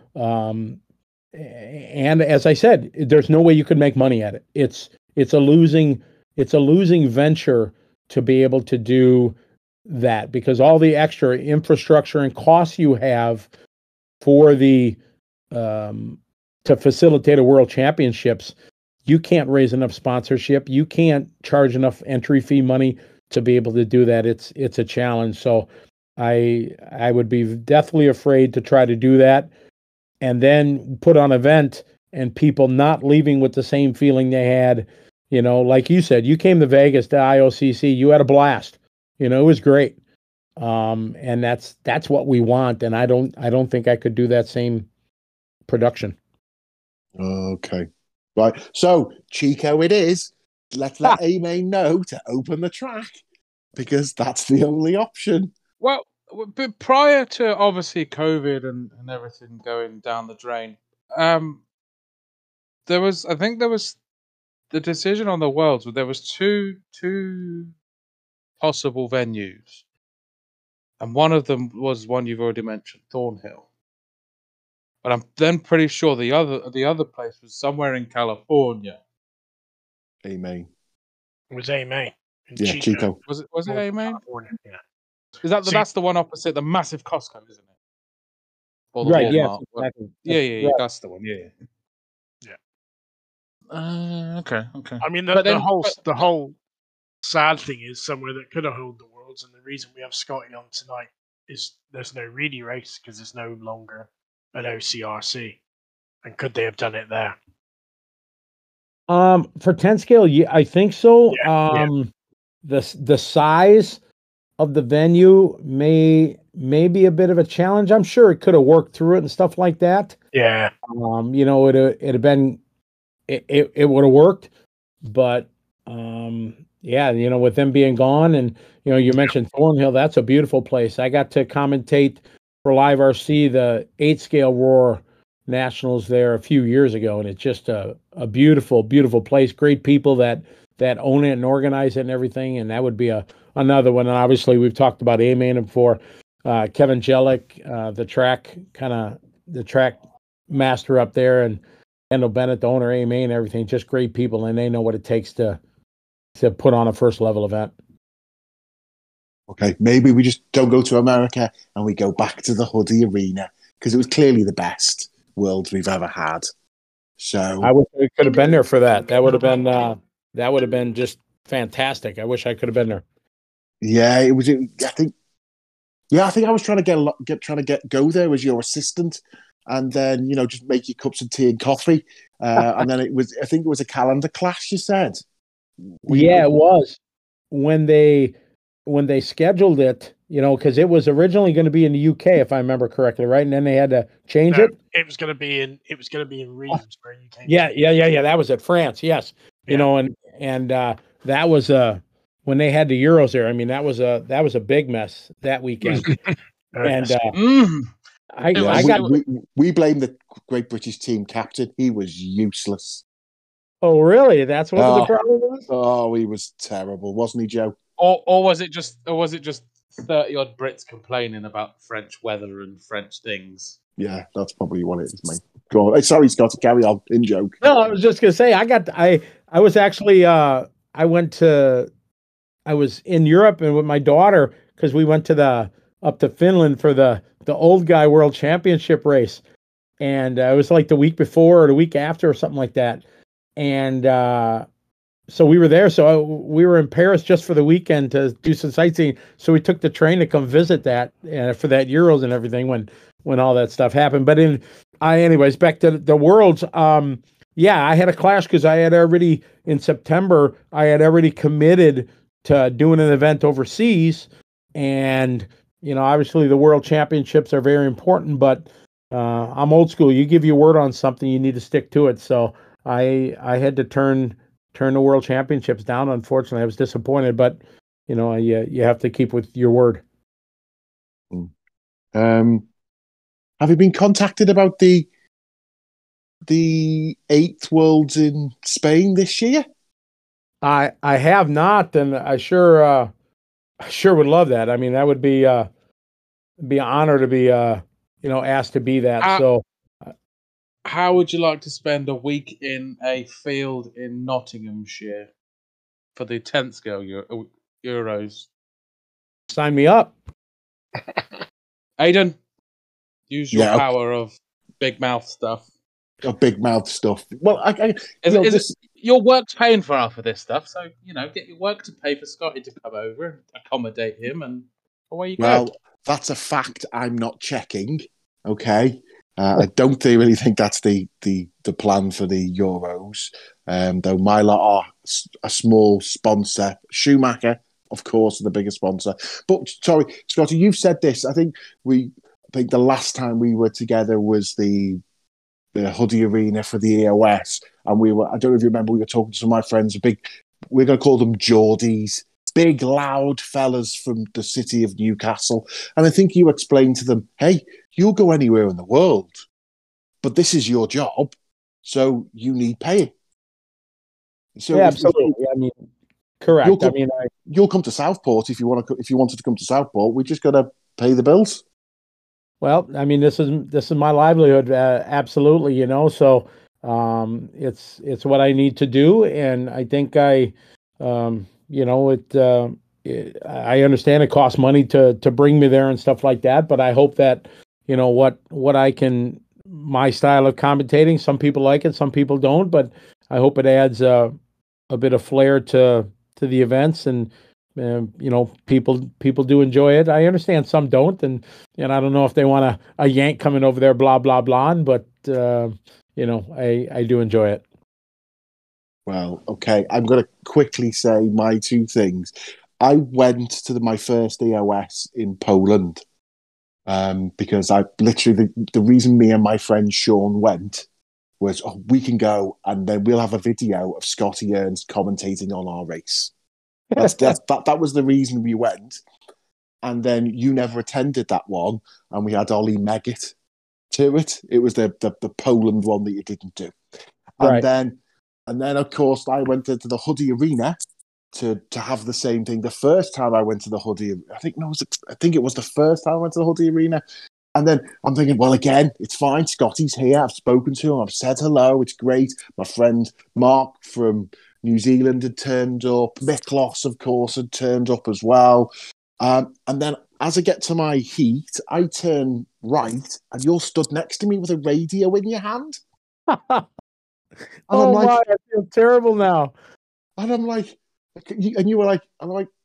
And as I said, there's no way you could make money at it. It's a losing venture to be able to do that, because all the extra infrastructure and costs you have for the to facilitate a world championships, you can't raise enough sponsorship. You can't charge enough entry fee money to be able to do that. It's a challenge. So I would be deathly afraid to try to do that and then put on an event and people not leaving with the same feeling they had. You know, like you said, you came to Vegas to IOCC, you had a blast. You know, it was great. And that's what we want. And I don't think I could do that same production. Okay. Right. So Chico it is. Let's let A-Main know to open the track, because that's the only option. Well, but prior to obviously COVID and everything going down the drain, there was the decision on the Worlds where there was two possible venues, and one of them was one you've already mentioned, Thornhill. But I'm then pretty sure the other place was somewhere in California. A-Main. It was A-Main. Yeah, Chico. Was it A-Main? Yeah. Is that that's the one opposite the massive Costco, isn't it? Or the Right. Yes. Walmart? Exactly. Yeah. Right. That's the one. Yeah. Okay. I mean, But the then- whole sad thing is somewhere that could have held the Worlds, and the reason we have Scotty on tonight is there's no Reedy race because there's no longer an OCRC. And could they have done it there? For 10 scale, yeah, I think so. Yeah. The size of the venue may be a bit of a challenge. I'm sure it could have worked through it and stuff like that. Yeah. You know, it'd have been, it would have worked, but yeah, you know, with them being gone, and you know, you mentioned Thornhill, that's a beautiful place. I got to commentate for Live RC the 8 scale Roar Nationals there a few years ago, and it's just a beautiful, beautiful place. Great people that own it and organize it and everything, and that would be another one. And obviously, we've talked about A-Main before. Kevin Jellick, the track master up there, and Kendall Bennett, the owner of A-Main, and everything. Just great people, and they know what it takes to put on a first level event. Okay, maybe we just don't go to America and we go back to the Hoodie Arena, because it was clearly the best Worlds we've ever had. So I wish we could have been there for that. That would have been just fantastic. I wish I could have been there. Yeah, it was. I think. Yeah, I think I was trying to go there as your assistant, and then just make you cups of tea and coffee, and then it was. I think it was a calendar clash. You said. Yeah, it was when they scheduled it, because it was originally going to be in the UK, if I remember correctly, right? And then they had to change No, it. it was going to be in Reims, where you came. Yeah. That was at France, yes. Yeah. And that was when they had the Euros there. I mean, that was a big mess that weekend. And I got. We blame the Great British team captain. He was useless. Oh, really? That's what the problem was? Oh, he was terrible, wasn't he, Joe? Or was it just 30 odd Brits complaining about French weather and French things? Yeah, that's probably what it is, mate. Go on. Sorry, Scott, carry on. In joke. No, I was just gonna say I was actually I was in Europe and with my daughter because we went up to Finland for the old guy world championship race. And it was like the week before or the week after or something like that. And so we were there. So we were in Paris just for the weekend to do some sightseeing. So we took the train to come visit that for that Euros and everything when all that stuff happened. But anyways, back to the Worlds. Yeah, I had a clash because I had already in September, I had already committed to doing an event overseas. And, obviously the World Championships are very important, but I'm old school. You give your word on something, you need to stick to it. So I had to turn the World Championships down. Unfortunately, I was disappointed, but you have to keep with your word. Have you been contacted about the 8th Worlds in Spain this year? I have not, and I sure would love that. I mean, that would be an honor to be asked to be that. So, how would you like to spend a week in a field in Nottinghamshire for the 10th Euros? Sign me up. Aidan, use your power of big mouth stuff. Big mouth stuff. Well, your work's paying for half of this stuff, so get your work to pay for Scotty to come over and accommodate him, and away you go. Well, that's a fact I'm not checking. Okay, I don't really think that's the plan for the Euros. Though my lot are a small sponsor, Schumacher, of course, the biggest sponsor. But sorry, Scotty, you've said this. I think the last time we were together was the Hoodie Arena for the EOS, and I don't know if you remember, we were talking to some of my friends, we're going to call them Geordies, big loud fellas from the city of Newcastle, and I think you explained to them, hey, you'll go anywhere in the world, but this is your job, so you need pay. So yeah, absolutely. I mean, correct. You'll come to Southport if you wanted to come to Southport. We just got to pay the bills. Well, I mean, this is my livelihood, absolutely. So it's what I need to do, and I think I understand it costs money to bring me there and stuff like that. But I hope that what I can, my style of commentating. Some people like it, some people don't, but I hope it adds a bit of flair to the events and. People do enjoy it. I understand some don't, and I don't know if they want a Yank coming over there, blah blah blah. But I do enjoy it. Well, okay. I'm going to quickly say my two things. I went to my first EOS in Poland because I literally the reason me and my friend Sean went was we can go and then we'll have a video of Scotty Ernst commentating on our race. That was the reason we went, and then you never attended that one, and we had Ollie Meggett to it. It was the Poland one that you didn't do, right. and then of course I went into the Hoodie Arena to have the same thing. The first time I went to the Hoodie, I think it was the first time I went to the Hoodie Arena, and then I'm thinking, well, again, it's fine. Scotty's here. I've spoken to him. I've said hello. It's great. My friend Mark from New Zealand had turned up. Miklos, of course, had turned up as well. And then as I get to my heat, I turn right, and you're stood next to me with a radio in your hand. Oh, my, I feel terrible now. And I'm like, and you were like, I'm like,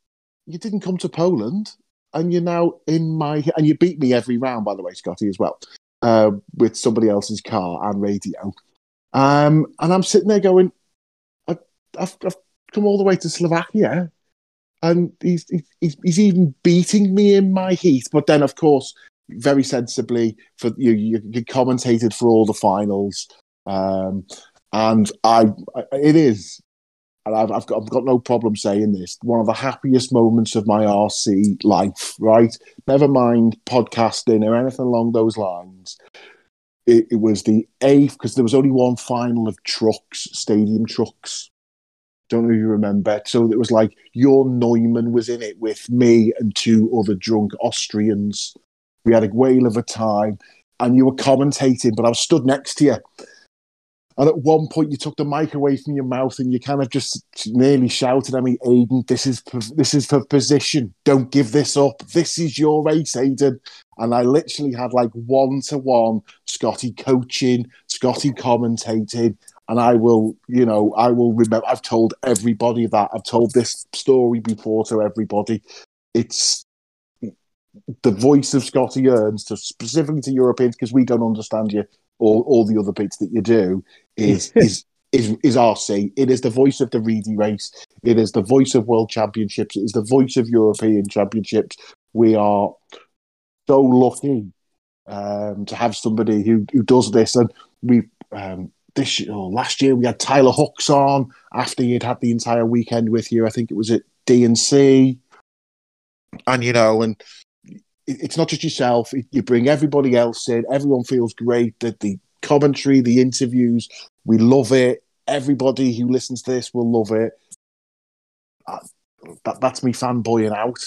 you didn't come to Poland, and you're now and you beat me every round, by the way, Scotty, as well, with somebody else's car and radio. And I'm sitting there going, I've come all the way to Slovakia, and he's even beating me in my heat. But then, of course, very sensibly, for you commentated for all the finals, and it is. And I've got no problem saying this. One of the happiest moments of my RC life, right? Never mind podcasting or anything along those lines. It was the 8th, because there was only one final of trucks, stadium trucks. Don't know if you remember. So it was like your Neumann was in it with me and 2 other drunk Austrians. We had a whale of a time, and you were commentating, but I was stood next to you. And at one point, you took the mic away from your mouth and you kind of just nearly shouted at me, Aidan, this is for position. Don't give this up. This is your race, Aidan. And I literally had like 1-to-1 Scotty coaching, Scotty commentating. And I will remember, I've told everybody that. I've told this story before to everybody. It's the voice of Scotty Ernst, specifically to Europeans, because we don't understand you, all the other bits that you do, is RC. It is the voice of the Reedy race. It is the voice of World Championships. It is the voice of European Championships. We are so lucky to have somebody who does this. And we last year we had Tyler Hooks on after he'd had the entire weekend with you. I think it was at DNC, and it's not just yourself. You bring everybody else in. Everyone feels great. The commentary, the interviews, we love it. Everybody who listens to this will love it. That's me fanboying out.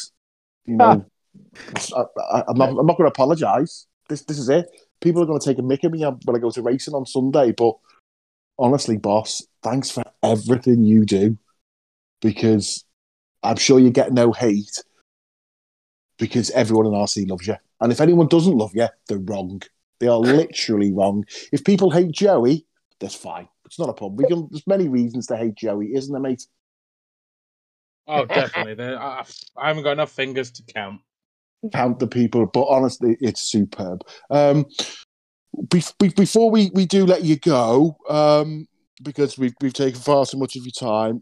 I'm not going to apologise. This is it. People are going to take a mick at me when I go to racing on Sunday. But honestly, boss, thanks for everything you do, because I'm sure you get no hate, because everyone in RC loves you. And if anyone doesn't love you, they're wrong. They are literally wrong. If people hate Joey, that's fine. It's not a problem. There's many reasons to hate Joey, isn't there, mate? Oh, definitely. I haven't got enough fingers to count. Count the people, but honestly, it's superb. Before we do let you go, because we've taken far too much of your time,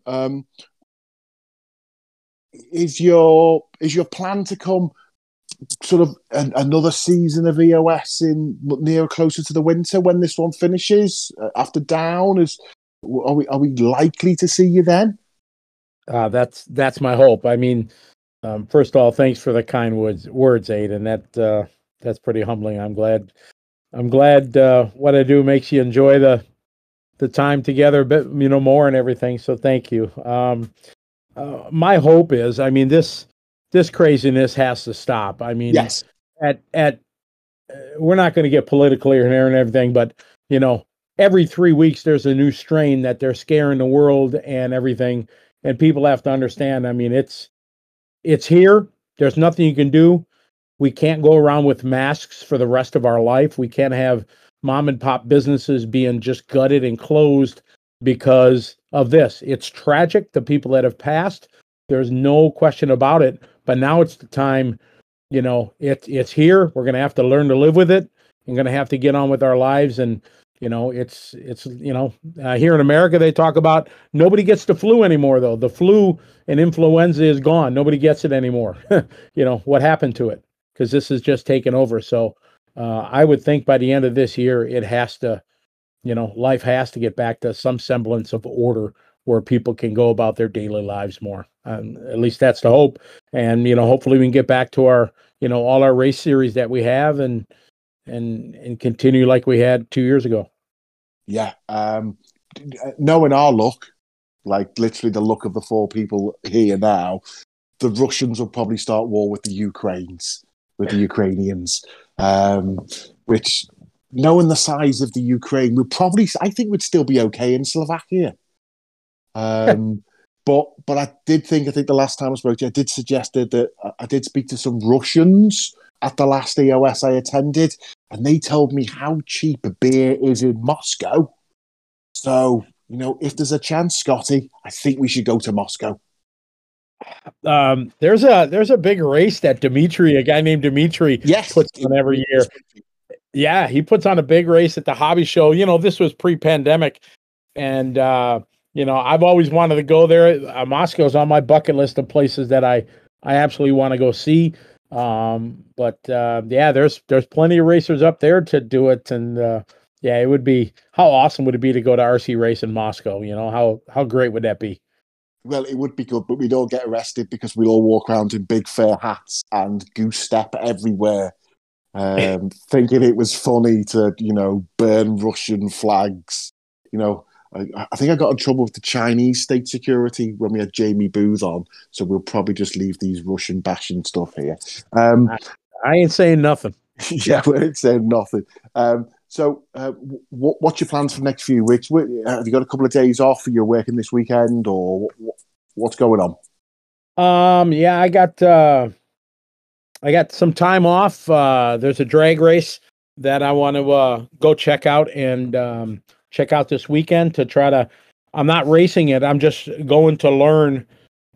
is your plan to come sort of another season of EOS in near closer to the winter when this one finishes after Down? Are we likely to see you then? That's my hope. I mean, first of all, thanks for the kind words, Aidan. That's pretty humbling. I'm glad what I do makes you enjoy the time together a bit, more and everything. So thank you. My hope is, I mean, this craziness has to stop. I mean, yes. We're not going to get politically here and everything, but every 3 weeks there's a new strain that they're scaring the world and everything, and people have to understand. I mean, it's here. There's nothing you can do. We can't go around with masks for the rest of our life. We can't have mom and pop businesses being just gutted and closed because of this. It's tragic, the people that have passed. There's no question about it. But now it's the time, it's here. We're going to have to learn to live with it. We're going to have to get on with our lives. And, it's here in America, they talk about nobody gets the flu anymore, though. The flu and influenza is gone. Nobody gets it anymore. What happened to it? Because this is just taken over. So I would think by the end of this year, it has to, life has to get back to some semblance of order where people can go about their daily lives more. At least that's the hope. And, hopefully we can get back to our, all our race series that we have and continue like we had 2 years ago. Yeah. Knowing our luck, like literally the luck of the 4 people here now, the Russians will probably start war with the Ukrainians, which, knowing the size of the Ukraine, I think we'd still be okay in Slovakia. But I think the last time I spoke to you, I did suggest that I did speak to some Russians at the last EOS I attended, and they told me how cheap a beer is in Moscow. So, if there's a chance, Scotty, I think we should go to Moscow. There's a big race that a guy named Dimitri, Yes, puts on every year. Yeah, he puts on a big race at the hobby show. This was pre-pandemic, and I've always wanted to go there. Moscow's on my bucket list of places that I absolutely want to go see. But yeah, there's plenty of racers up there to do it, and yeah, it would be, how awesome would it be to go to RC race in Moscow? How great would that be? Well, it would be good, but we'd all get arrested because we all walk around in big fur hats and goose step everywhere, thinking it was funny to, burn Russian flags. I think I got in trouble with the Chinese state security when we had Jamie Booth on, so we'll probably just leave these Russian bashing stuff here. I ain't saying nothing. Yeah, we ain't saying nothing. So, what's your plans for the next few weeks? Have you got a couple of days off? Are you working this weekend, or what's going on? Yeah, I got some time off. There's a drag race that I want to go check out and check out this weekend to try to. I'm not racing it. I'm just going to learn,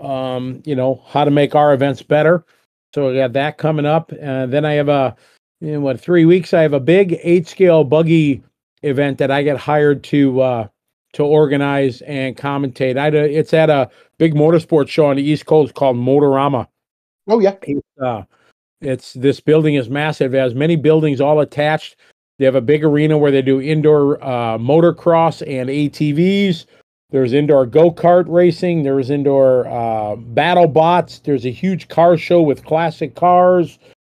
how to make our events better. So I got that coming up, and then I have in 3 weeks, I have a big 8-scale buggy event that I get hired to organize and commentate. It's at a big motorsports show on the East Coast called Motorama. Oh yeah, it's this building is massive. It has many buildings all attached. They have a big arena where they do indoor motocross and ATVs. There's indoor go-kart racing. There's indoor battle bots. There's a huge car show with classic cars.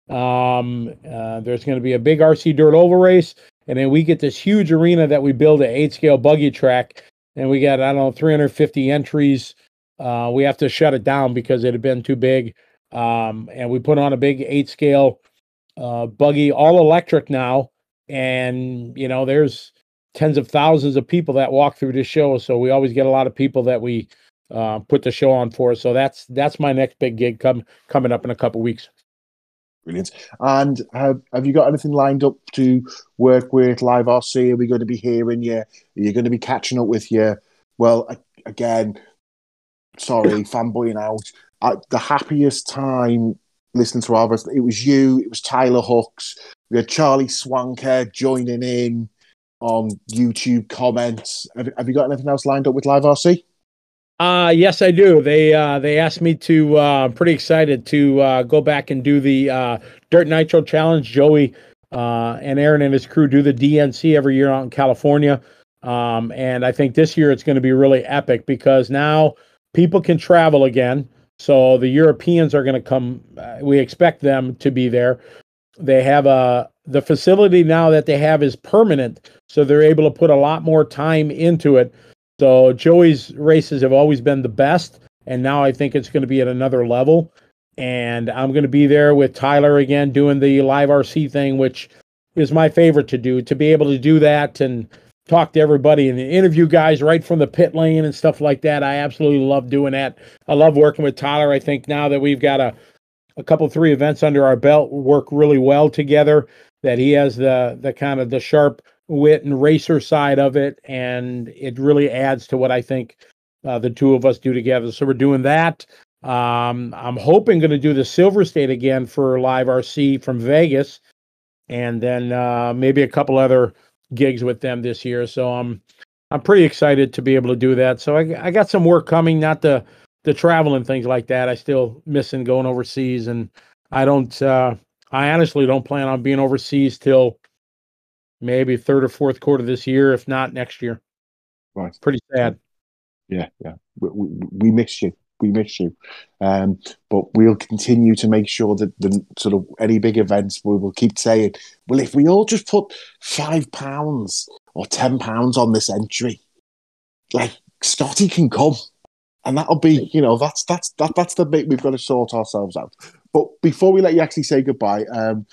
There's going to be a big RC dirt oval race, and then we get this huge arena that we build an 8-scale buggy track, and we got 350 entries. We have to shut it down because it had been too big, and we put on a big 8-scale buggy, all electric now, and there's tens of thousands of people that walk through this show, so we always get a lot of people that we put the show on for. So that's my next big gig coming up in a couple weeks. Brilliant. And have you got anything lined up to work with Live RC? Are we going to be hearing you? Are you going to be catching up with you? Well, again, sorry, fanboying out. The happiest time listening to our it was you, it was Tyler Hooks, we had Charlie Swanker joining in on YouTube comments. Have you got anything else lined up with Live RC? Yes, I do. They asked me to, pretty excited to go back and do the Dirt Nitro Challenge. Joey and Aaron and his crew do the DNC every year out in California. And I think this year it's going to be really epic because now people can travel again. So the Europeans are going to come. We expect them to be there. They have the facility now that they have is permanent. So they're able to put a lot more time into it. So Joey's races have always been the best, and now I think it's going to be at another level. And I'm going to be there with Tyler again doing the Live RC thing, which is my favorite to do, to be able to do that and talk to everybody and interview guys right from the pit lane and stuff like that. I absolutely love doing that. I love working with Tyler. I think now that we've got a couple, 3 events under our belt, work really well together, that he has the kind of the sharp wit and racer side of it, and it really adds to what I think the two of us do together. So we're doing that. I'm hoping going to do the Silver State again for Live RC from Vegas, and then maybe a couple other gigs with them this year. So I'm pretty excited to be able to do that. So I got some work coming, not the travel and things like that. I still missing going overseas, and I honestly don't plan on being overseas till maybe third or fourth quarter this year, if not next year. Right. Pretty sad. Yeah. We miss you. We miss you. But we'll continue to make sure that the sort of any big events, we will keep saying, well, if we all just put £5 or £10 on this entry, like Scotty can come. And that'll be, that's the bit we've got to sort ourselves out. But before we let you actually say goodbye,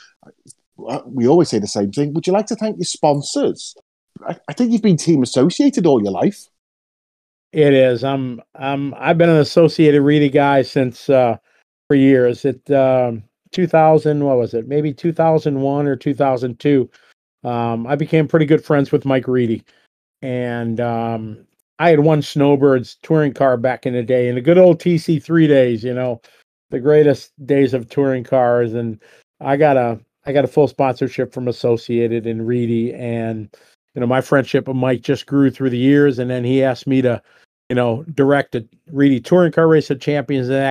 we always say the same thing. Would you like to thank your sponsors? I think you've been team associated all your life. It is. I've been an associated Rita guy since for years. At 2000, what was it? Maybe 2001 or 2002. I became pretty good friends with Mike Reedy, and I had one Snowbirds touring car back in the day, in the good old TC3 days, the greatest days of touring cars. And I got a full sponsorship from Associated and Reedy, and my friendship with Mike just grew through the years. And then he asked me to, direct a Reedy touring car race at Champions, and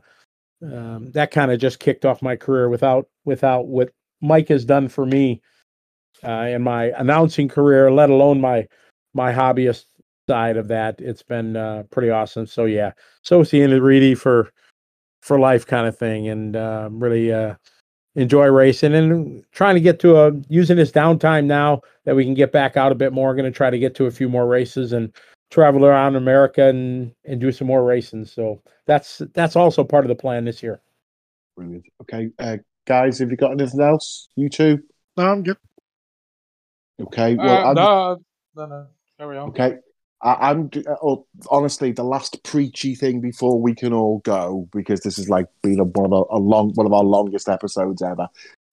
that kind of just kicked off my career. Without what Mike has done for me in my announcing career, let alone my hobbyist side of that, it's been pretty awesome. So yeah, associated Reedy for life kind of thing, and really enjoy racing and trying to get to using this downtime now that we can get back out a bit more. Going to try to get to a few more races and travel around America and do some more racing. So that's also part of the plan this year. Brilliant. Okay, guys, have you got anything else? You two? No, I'm good. Okay. Well, no. Carry on. Okay. I'm honestly the last preachy thing before we can all go, because this has like been one of our longest episodes ever.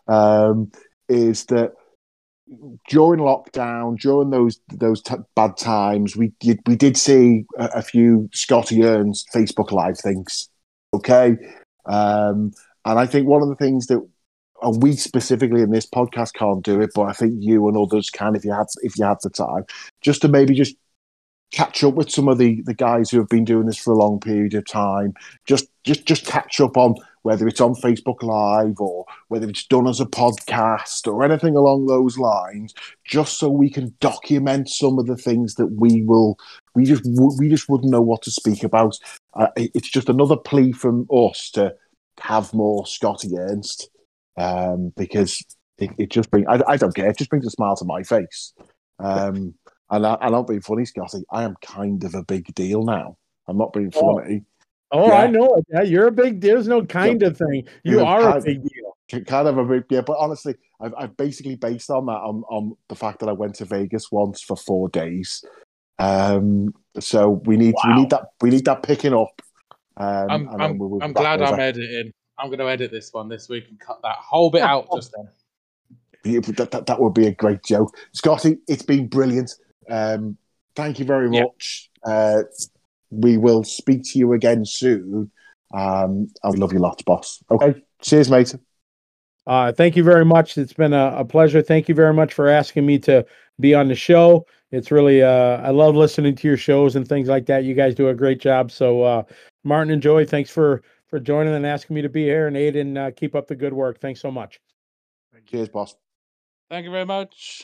Is that during lockdown, during those bad times, we did see a few Scotty Ernst Facebook Live things. Okay, and I think one of the things that we specifically in this podcast can't do it, but I think you and others can if you have the time, just to maybe just catch up with some of the guys who have been doing this for a long period of time. Just catch up on whether it's on Facebook Live or whether it's done as a podcast or anything along those lines, just so we can document some of the things that we just wouldn't know what to speak about. It's just another plea from us to have more Scotty Ernst, because it just brings, I don't care, it just brings a smile to my face. And I'm not being funny, Scotty. I am kind of a big deal now. I'm not being funny. Oh, yeah. I know it. Yeah, you're a big deal. There's no kind of thing. You are a big deal. Kind of a big deal. But honestly, I've basically based on that on the fact that I went to Vegas once for 4 days. So we need that picking up. I'm glad I'm editing. I'm going to edit this one this week and cut that whole bit out just then. That would be a great joke. Scotty, it's been brilliant. Thank you very much. We will speak to you again soon. I love you lots, boss. Okay, cheers, mate. Thank you very much. It's been a pleasure. Thank you very much for asking me to be on the show. It's really, I love listening to your shows and things like that. You guys do a great job. So, Martin and Joey, thanks for joining and asking me to be here. And Aiden, keep up the good work. Thanks so much. Cheers, boss. Thank you very much.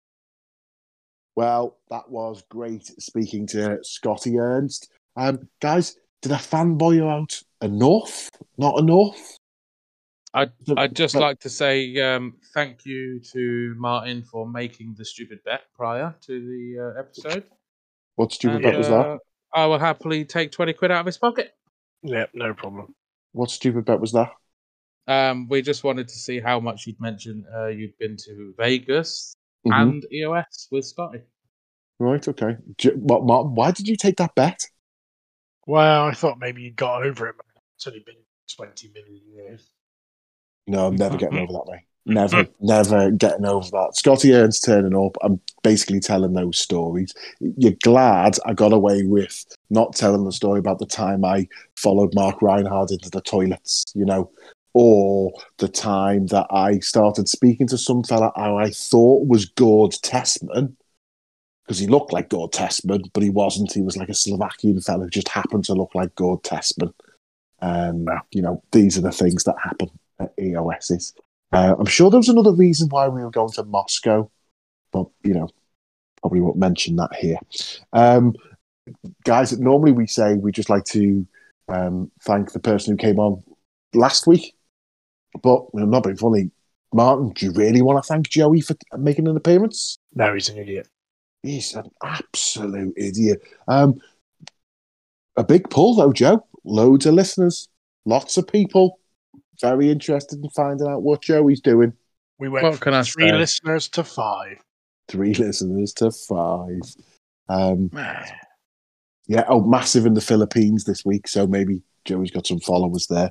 Well, that was great speaking to Scotty Ernst. Guys, did I fanboy you out enough? Not enough? I'd just like to say thank you to Martin for making the stupid bet prior to the episode. What stupid bet was that? I will happily take 20 quid out of his pocket. Yep, no problem. What stupid bet was that? We just wanted to see how much you'd mentioned you'd been to Vegas and EOS with Scotty. Right, okay. Martin, why did you take that bet? Well, I thought maybe you got over it. It's only been 20 million years. No, I'm never getting over that, mate. Never getting over that. Scotty Ernst turning up, I'm basically telling those stories. You're glad I got away with not telling the story about the time I followed Mark Reinhard into the toilets, or the time that I started speaking to some fella who I thought was Gord Tessman, because he looked like Gord Tessman, but he wasn't. He was like a Slovakian fella who just happened to look like Gord Tessman. These are the things that happen at EOSs. I'm sure there was another reason why we were going to Moscow, but, probably won't mention that here. Guys, normally we say we just like to thank the person who came on last week, but I'm not being funny. Martin, do you really want to thank Joey for making an appearance? No, he's an idiot. He's an absolute idiot. A big pull, though, Joe. Loads of listeners. Lots of people very interested in finding out what Joey's doing. We went from 3 listeners to 5. 3 listeners to 5. Massive in the Philippines this week, so maybe Joey's got some followers there.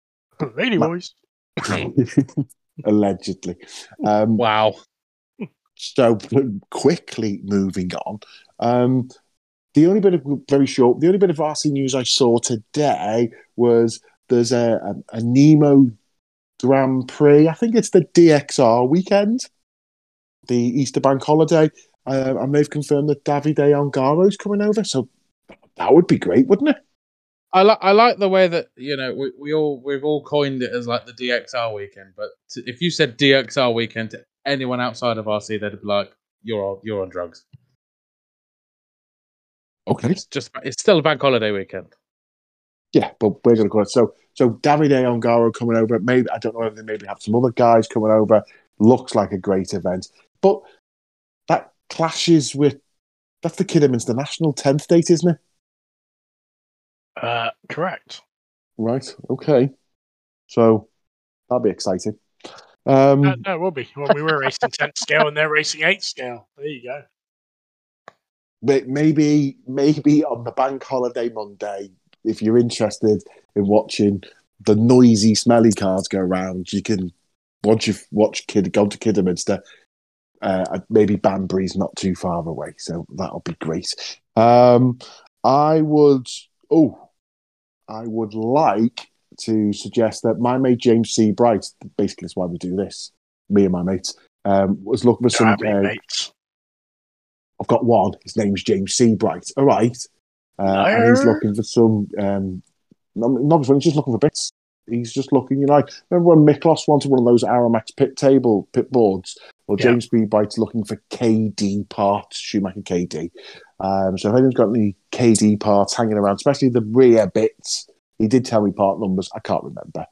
Lady boys. Allegedly. Wow. So quickly moving on. The only bit of RC news I saw today was there's a Nemo Grand Prix. I think it's the DXR weekend, the Easter bank holiday, and they've confirmed that Davide Ongaro's coming over. So that would be great, wouldn't it? I like the way that we've all coined it as like the DXR weekend. But if you said DXR weekend to anyone outside of RC, they'd be like, "You're on drugs." Okay, it's still a bank holiday weekend. Yeah, but we're going to call it. So Davide Ongaro coming over. Maybe I don't know if they maybe have some other guys coming over. Looks like a great event, but that clashes with that's the Kidderminster National 10th date, isn't it? Correct. Right. Okay. So that'll be exciting. No, it will be. Well, we were racing 10th scale and they're racing 8th scale. There you go. Maybe on the bank holiday Monday, if you're interested in watching the noisy, smelly cars go around, you can, once you've watched go to Kidderminster, maybe Banbury's not too far away, so that'll be great. I would like to suggest that my mate James C. Bright, basically that's why we do this, me and my mates, was looking for some... mates? I've got one. His name's James C. Bright. All right. And he's looking for some... not he's just looking for bits. He's just looking, remember when Miklos wanted one of those Aramax pit boards? Well, James B. Bright's looking for KD parts, Schumacher KD. So if anyone's got any KD parts hanging around, especially the rear bits, he did tell me part numbers. I can't remember.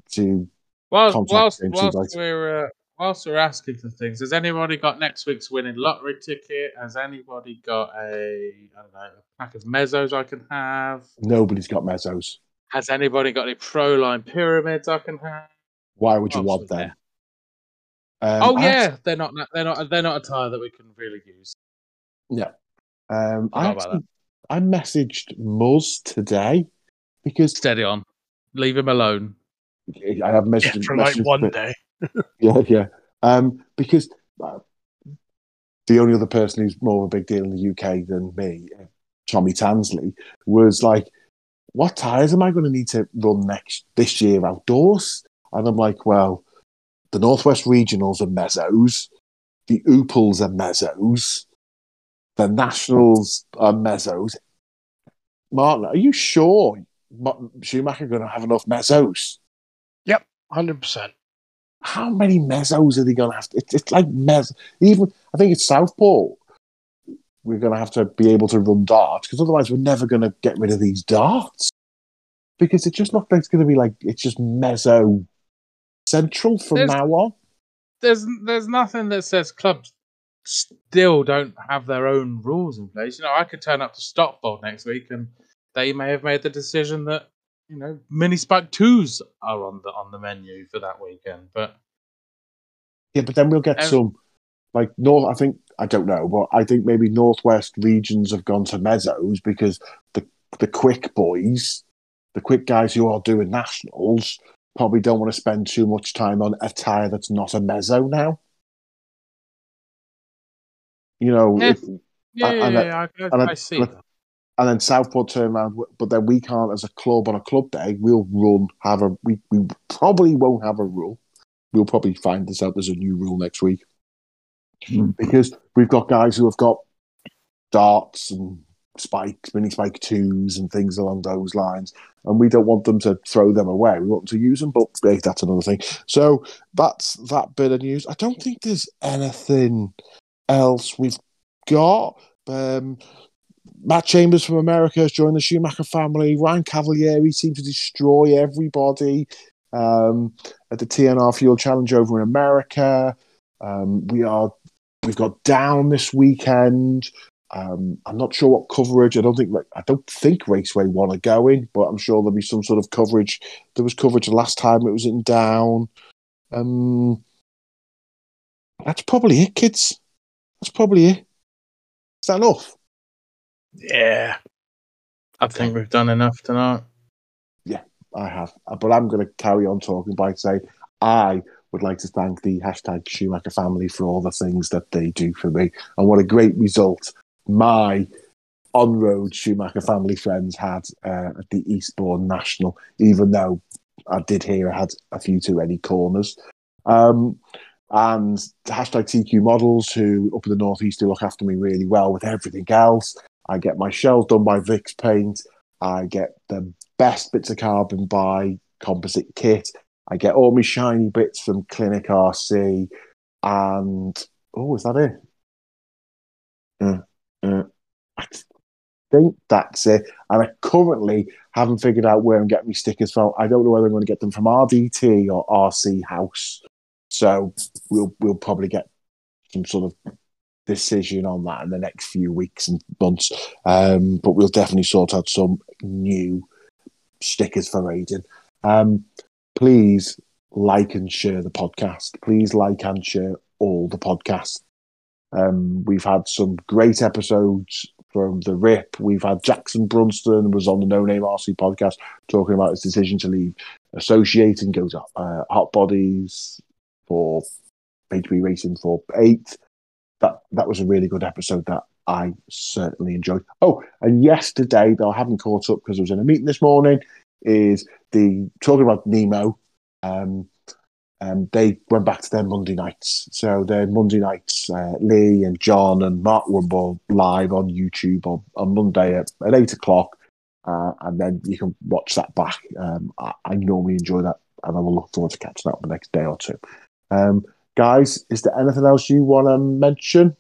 Whilst we're asking for things, has anybody got next week's winning lottery ticket? Has anybody got a pack of mezzos I can have? Nobody's got mezzos. Has anybody got any Proline pyramids I can have? Why would you want them? They're not a tire that we can really use. Yeah. I messaged Muzz today because steady on, leave him alone. I have messaged for like one day. Yeah. Because the only other person who's more of a big deal in the UK than me, Tommy Tansley, was like, "What tyres am I going to need to run this year outdoors?" And I'm like, "Well, the Northwest Regionals are mezzos, the Ouples are mezzos, the Nationals are mezzos." Martin, are you sure Schumacher going to have enough mezzos? Yep, 100%. How many mezzos are they going to have? It's like even I think it's Southport. We're going to have to be able to run darts because otherwise we're never going to get rid of these darts because it just looks like it's going to be like it's just mezzo central from now on. There's nothing that says clubs still don't have their own rules in place. I could turn up to Stockport next week and they may have made the decision that mini spike 2s are on the menu for that weekend. But then we'll get some like North. I don't know, but I think maybe Northwest regions have gone to mezzos because the quick boys, the quick guys who are doing nationals, probably don't want to spend too much time on a tyre that's not a mezzo now. I see that. And then Southport turn around, but then we can't, as a club on a club day, we probably won't have a rule. We'll probably find this out there's a new rule next week. Because we've got guys who have got darts and spikes, mini spike 2s and things along those lines, and we don't want them to throw them away. We want them to use them, but that's another thing. So that's that bit of news. I don't think there's anything else we've got. Matt Chambers from America has joined the Schumacher family. Ryan Cavalieri seemed to destroy everybody at the TNR Fuel Challenge over in America. We've got Down this weekend. I'm not sure what coverage. I don't think Raceway 1 are going, but I'm sure there'll be some sort of coverage. There was coverage the last time it was in Down. That's probably it, kids. That's probably it. Is that enough? Yeah. I think we've done enough tonight. Yeah, I have. But I'm going to carry on talking by saying I would like to thank the hashtag Schumacher family for all the things that they do for me. And what a great result my on-road Schumacher family friends had at the Eastbourne National, even though I did hear I had a few too many corners. And hashtag TQ Models, who up in the Northeast do look after me really well with everything else. I get my shells done by Vix Paint. I get the best bits of carbon by Composite Kit. I get all my shiny bits from Clinic RC. And, is that it? I think that's it. And I currently haven't figured out where I'm getting my stickers from. I don't know whether I'm going to get them from RDT or RC House. So we'll probably get some sort of decision on that in the next few weeks and months. But we'll definitely sort out some new stickers for Aidan. Please like and share the podcast. Please like and share all the podcasts. We've had some great episodes from the RIP. We've had Jackson Brunston was on the No Name RC podcast talking about his decision to leave Associate and go to Hot Bodies for HB Racing for 8. That was a really good episode that I certainly enjoyed. Oh, and yesterday, though I haven't caught up because I was in a meeting this morning, is talking about Nemo. They went back to their Monday nights. So their Monday nights, Lee and John and Mark Rumble live on YouTube on Monday at 8 o'clock. And then you can watch that back. I normally enjoy that, and I will look forward to catching up the next day or two. Guys, is there anything else you want to mention?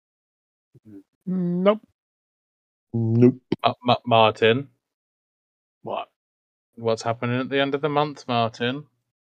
Nope. Martin. What? What's happening at the end of the month, Martin?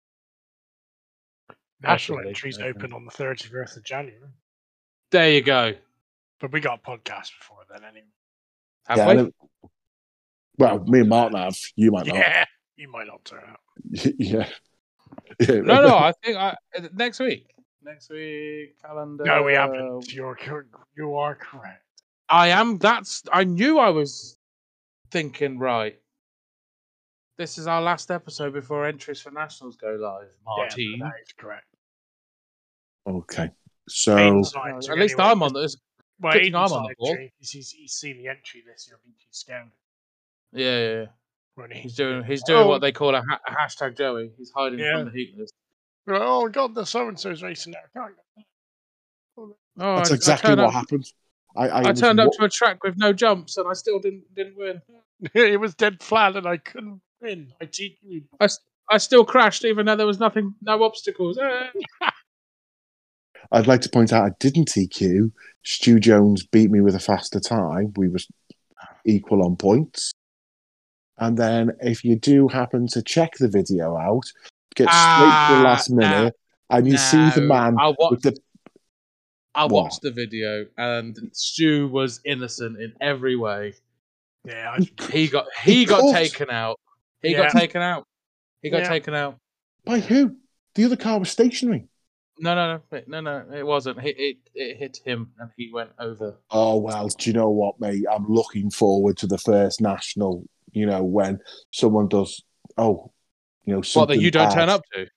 National Actually, entries open on the 31st of January. There you go. But we got a podcast before then anyway. Have we? Well, me and Martin have. You might not. Yeah, you might not turn up. Yeah. No, I think next week. Next week, calendar. No, we haven't. You are correct. I am. I knew I was thinking right. This is our last episode before entries for nationals go live, Martin. Yeah, that is correct. Okay. So at least I'm on this. Well, I'm Aidan's on the ball. He's seen the entry list. You'll be scared. Yeah. When He's doing what they call a hashtag Joey. He's hiding from the heat list. Oh God, the so and so's racing there. I can't get that. that's exactly what happened. I turned up to a track with no jumps, and I still didn't win. It was dead flat, and I couldn't win. I TQ'd. I still crashed, even though there was no obstacles. I'd like to point out I didn't TQ. Stu Jones beat me with a faster time. We were equal on points. And then if you do happen to check the video out, get straight to the last minute, and you see the man with the... I watched the video, and Stu was innocent in every way. Yeah, he got taken out. He got taken out. He got taken out. By who? The other car was stationary. No, it wasn't. It hit him, and he went over. Oh, well, do you know what, mate? I'm looking forward to the first national, when someone does, something what, that you don't turn up to?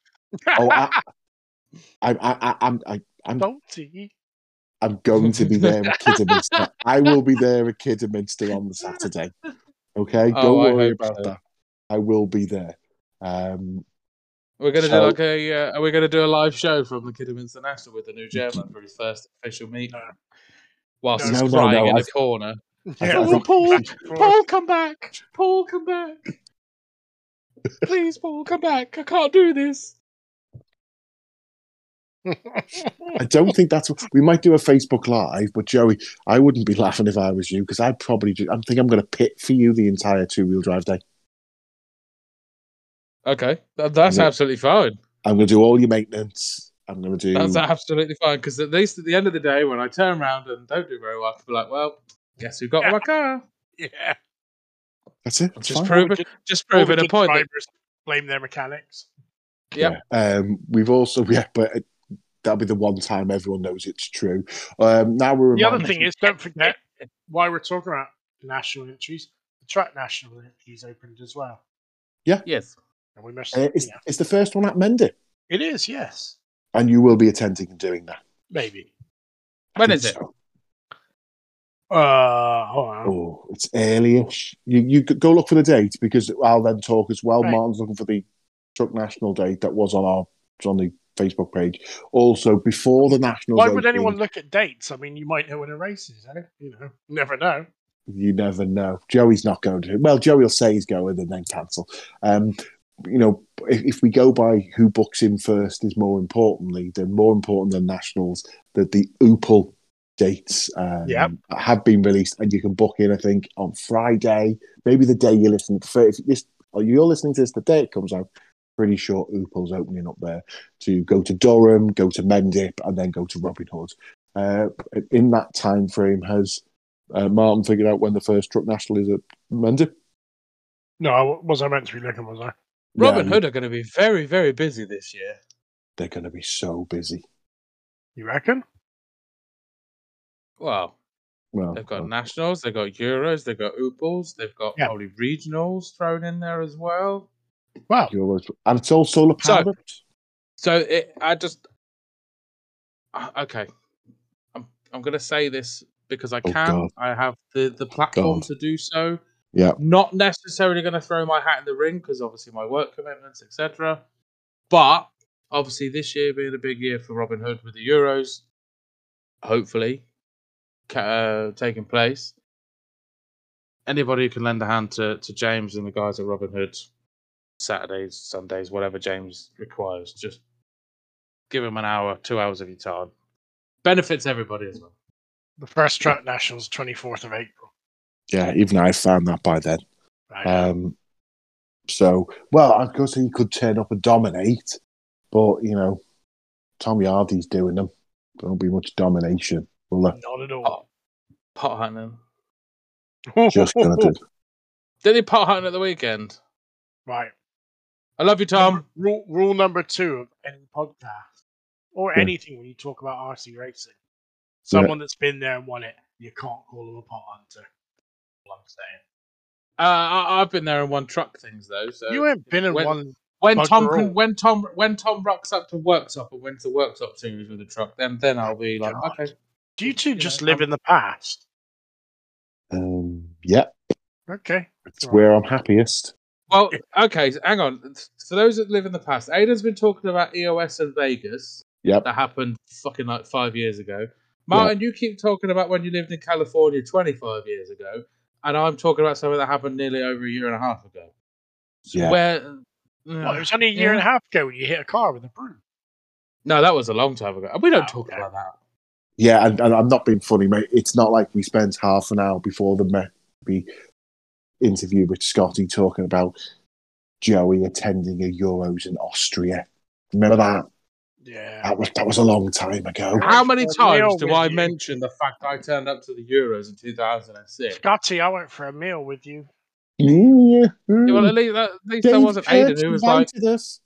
I'm going to be there at Kidderminster. I will be there at Kidderminster on the Saturday. Okay? Don't worry about that. I will be there. We're going to do are we going to do a live show from the Kidderminster National with the new chairman for his first official meet? Whilst he's crying in the corner. Paul, come back! Paul, come back! Please, Paul, come back! I can't do this. I don't think that's what we might do a Facebook Live, but Joey, I wouldn't be laughing if I was you because I'd probably I think I'm going to pit for you the entire 2-wheel drive day. Okay, that's absolutely fine. I'm going to do all your maintenance. I'm going to do. That's absolutely fine because at least at the end of the day, when I turn around and don't do very well, I can be like, "Well, guess who got my car?" Yeah, that's it. Just proving a point. Blame their mechanics. Yeah. We've also but that'll be the one time everyone knows it's true. Now we're the other thing is, don't forget why we're talking about national entries. The track national entries opened as well. Yeah. Yes. And we must. It's the first one at Mendon. It is. Yes. And you will be attending and doing that. Maybe. When is it? So. Hold on. Oh, it's early-ish. You go look for the date because I'll then talk as well. Right. Martin's looking for the Truck National date that was on the Facebook page. Also, before the Nationals. Why would opening, anyone look at dates? I mean, you might know when a race is, eh? You know, never know. You never know. Joey's not going to. Well, Joey will say he's going and then cancel. If we go by who books in first is more important than Nationals, that the Opel dates have been released and you can book in, I think, on Friday, maybe the day you're listening to this, or you're listening to this the day it comes out. Pretty sure Opel's opening up there to go to Durham, go to Mendip, and then go to Robin Hood. In that time frame, has Martin figured out when the first Truck National is at Mendip? No, was I meant to be looking, was I? Robin Hood are going to be very, very busy this year. They're going to be so busy. You reckon? Well, they've got Nationals, they've got Euros, they've got Opels, they've got probably Regionals thrown in there as well. Wow. And it's all solar powered. Okay. I'm going to say this because I can. God. I have the platform to do so. Yeah. Not necessarily going to throw my hat in the ring because obviously my work commitments, etc. But obviously this year being a big year for Robin Hood with the Euros, hopefully taking place. Anybody who can lend a hand to James and the guys at Robin Hood, Saturdays, Sundays, whatever James requires, just give him an hour, 2 hours of your time. Benefits everybody as well. The first Truck Nationals, 24th of April. Yeah, even I found that by then. Of course he could turn up and dominate, but Tommy Hardy's doing them. There won't be much domination, will there? Not at all. Pot hunting. Just gonna do. Did he pot hunting at the weekend? Right. I love you, Tom. Rule number 2 of any podcast or anything when you talk about RC racing. Someone that's been there and won it, you can't call them a pot hunter. I'm saying. I've been there and won truck things though. So you ain't been in one. When Tom rocks up to Worktop and wins the Worktop series with a truck, then I'll be like, okay. Do you two just live in the past? Yeah. Okay. It's where I'm happiest. Well, okay, so hang on. For those that live in the past, Aidan's been talking about EOS and Vegas. Yep. That happened fucking like 5 years ago. Martin, you keep talking about when you lived in California 25 years ago, and I'm talking about something that happened nearly over a year and a half ago. So yeah. Well, it was only a year and a half ago when you hit a car with a broom. No, that was a long time ago. We don't talk about that. Yeah, and I'm not being funny, mate. It's not like we spent half an hour before the interview with Scotty talking about Joey attending a Euros in Austria. Remember that? Yeah. That was a long time ago. How many times do I mention the fact I turned up to the Euros in 2006? Scotty, I went for a meal with you. Yeah. Well, at least that wasn't Aidan who was like... us.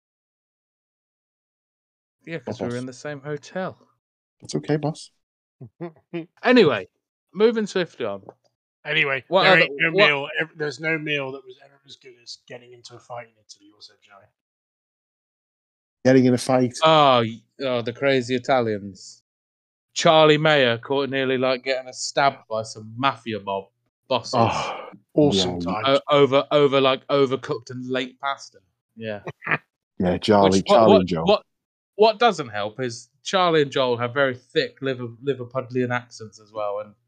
Yeah, because we were in the same hotel. That's okay, boss. Anyway, moving swiftly on. Anyway, there's no meal that was ever as good as getting into a fight in Italy, also, Joey. Getting in a fight? Oh, the crazy Italians. Charlie Mayer caught nearly like getting stabbed by some mafia mob bosses. Oh, awesome times. Over like overcooked and late pasta. Yeah. Yeah, Charlie and Joel. What doesn't help is Charlie and Joel have very thick Liverpudlian accents as well, and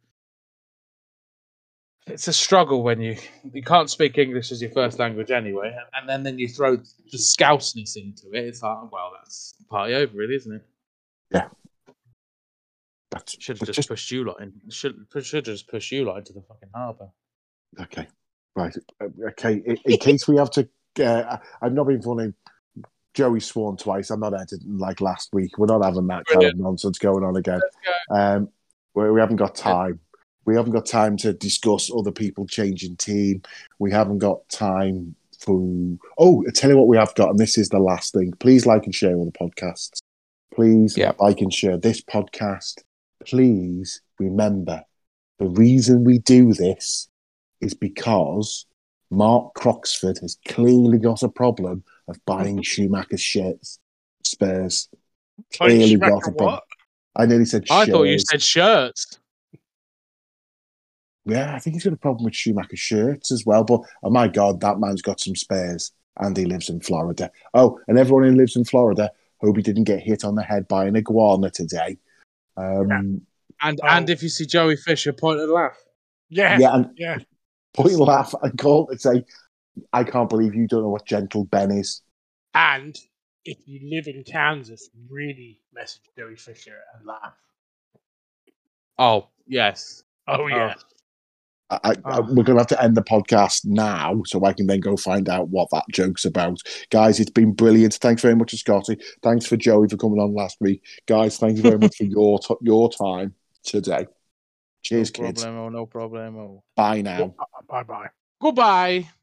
it's a struggle when you can't speak English as your first language anyway, and then you throw the Scousness into it. It's like, well, that's party over, really, isn't it? Yeah. Should have just pushed you lot in. Should just push you lot into the fucking harbour. Okay, right. Okay, in case we have to, I've not been funny. Joey sworn twice. I'm not editing like last week. We're not having that kind of nonsense going on again. We haven't got time. We haven't got time to discuss other people changing team. We haven't got time for... Oh, I tell you what we have got, and this is the last thing. Please like and share all the podcasts. Please like and share this podcast. Please remember, the reason we do this is because Mark Croxford has clearly got a problem of buying Schumacher's Spurs. Clearly Schumacher got a problem. what? I nearly said I thought you shirts. said shirts. Yeah, I think he's got a problem with Schumacher shirts as well. But oh my God, that man's got some spares, and he lives in Florida. Oh, and everyone who lives in Florida, hope he didn't get hit on the head by an iguana today. And Oh. if you see Joey Fisher, point and laugh. Yeah, Yeah, and yeah. point and laugh and call and say, "I can't believe you don't know what Gentle Ben is." And if you live in Kansas, really message Joey Fisher and laugh. Oh, yes. Oh yeah. We're going to have to end the podcast now so I can then go find out what that joke's about. Guys, it's been brilliant. Thanks very much to Scotty. Thanks for Joey for coming on last week. Guys, thank you very much for your time today. Cheers, kids. No problemo. Bye now. Bye bye. Goodbye.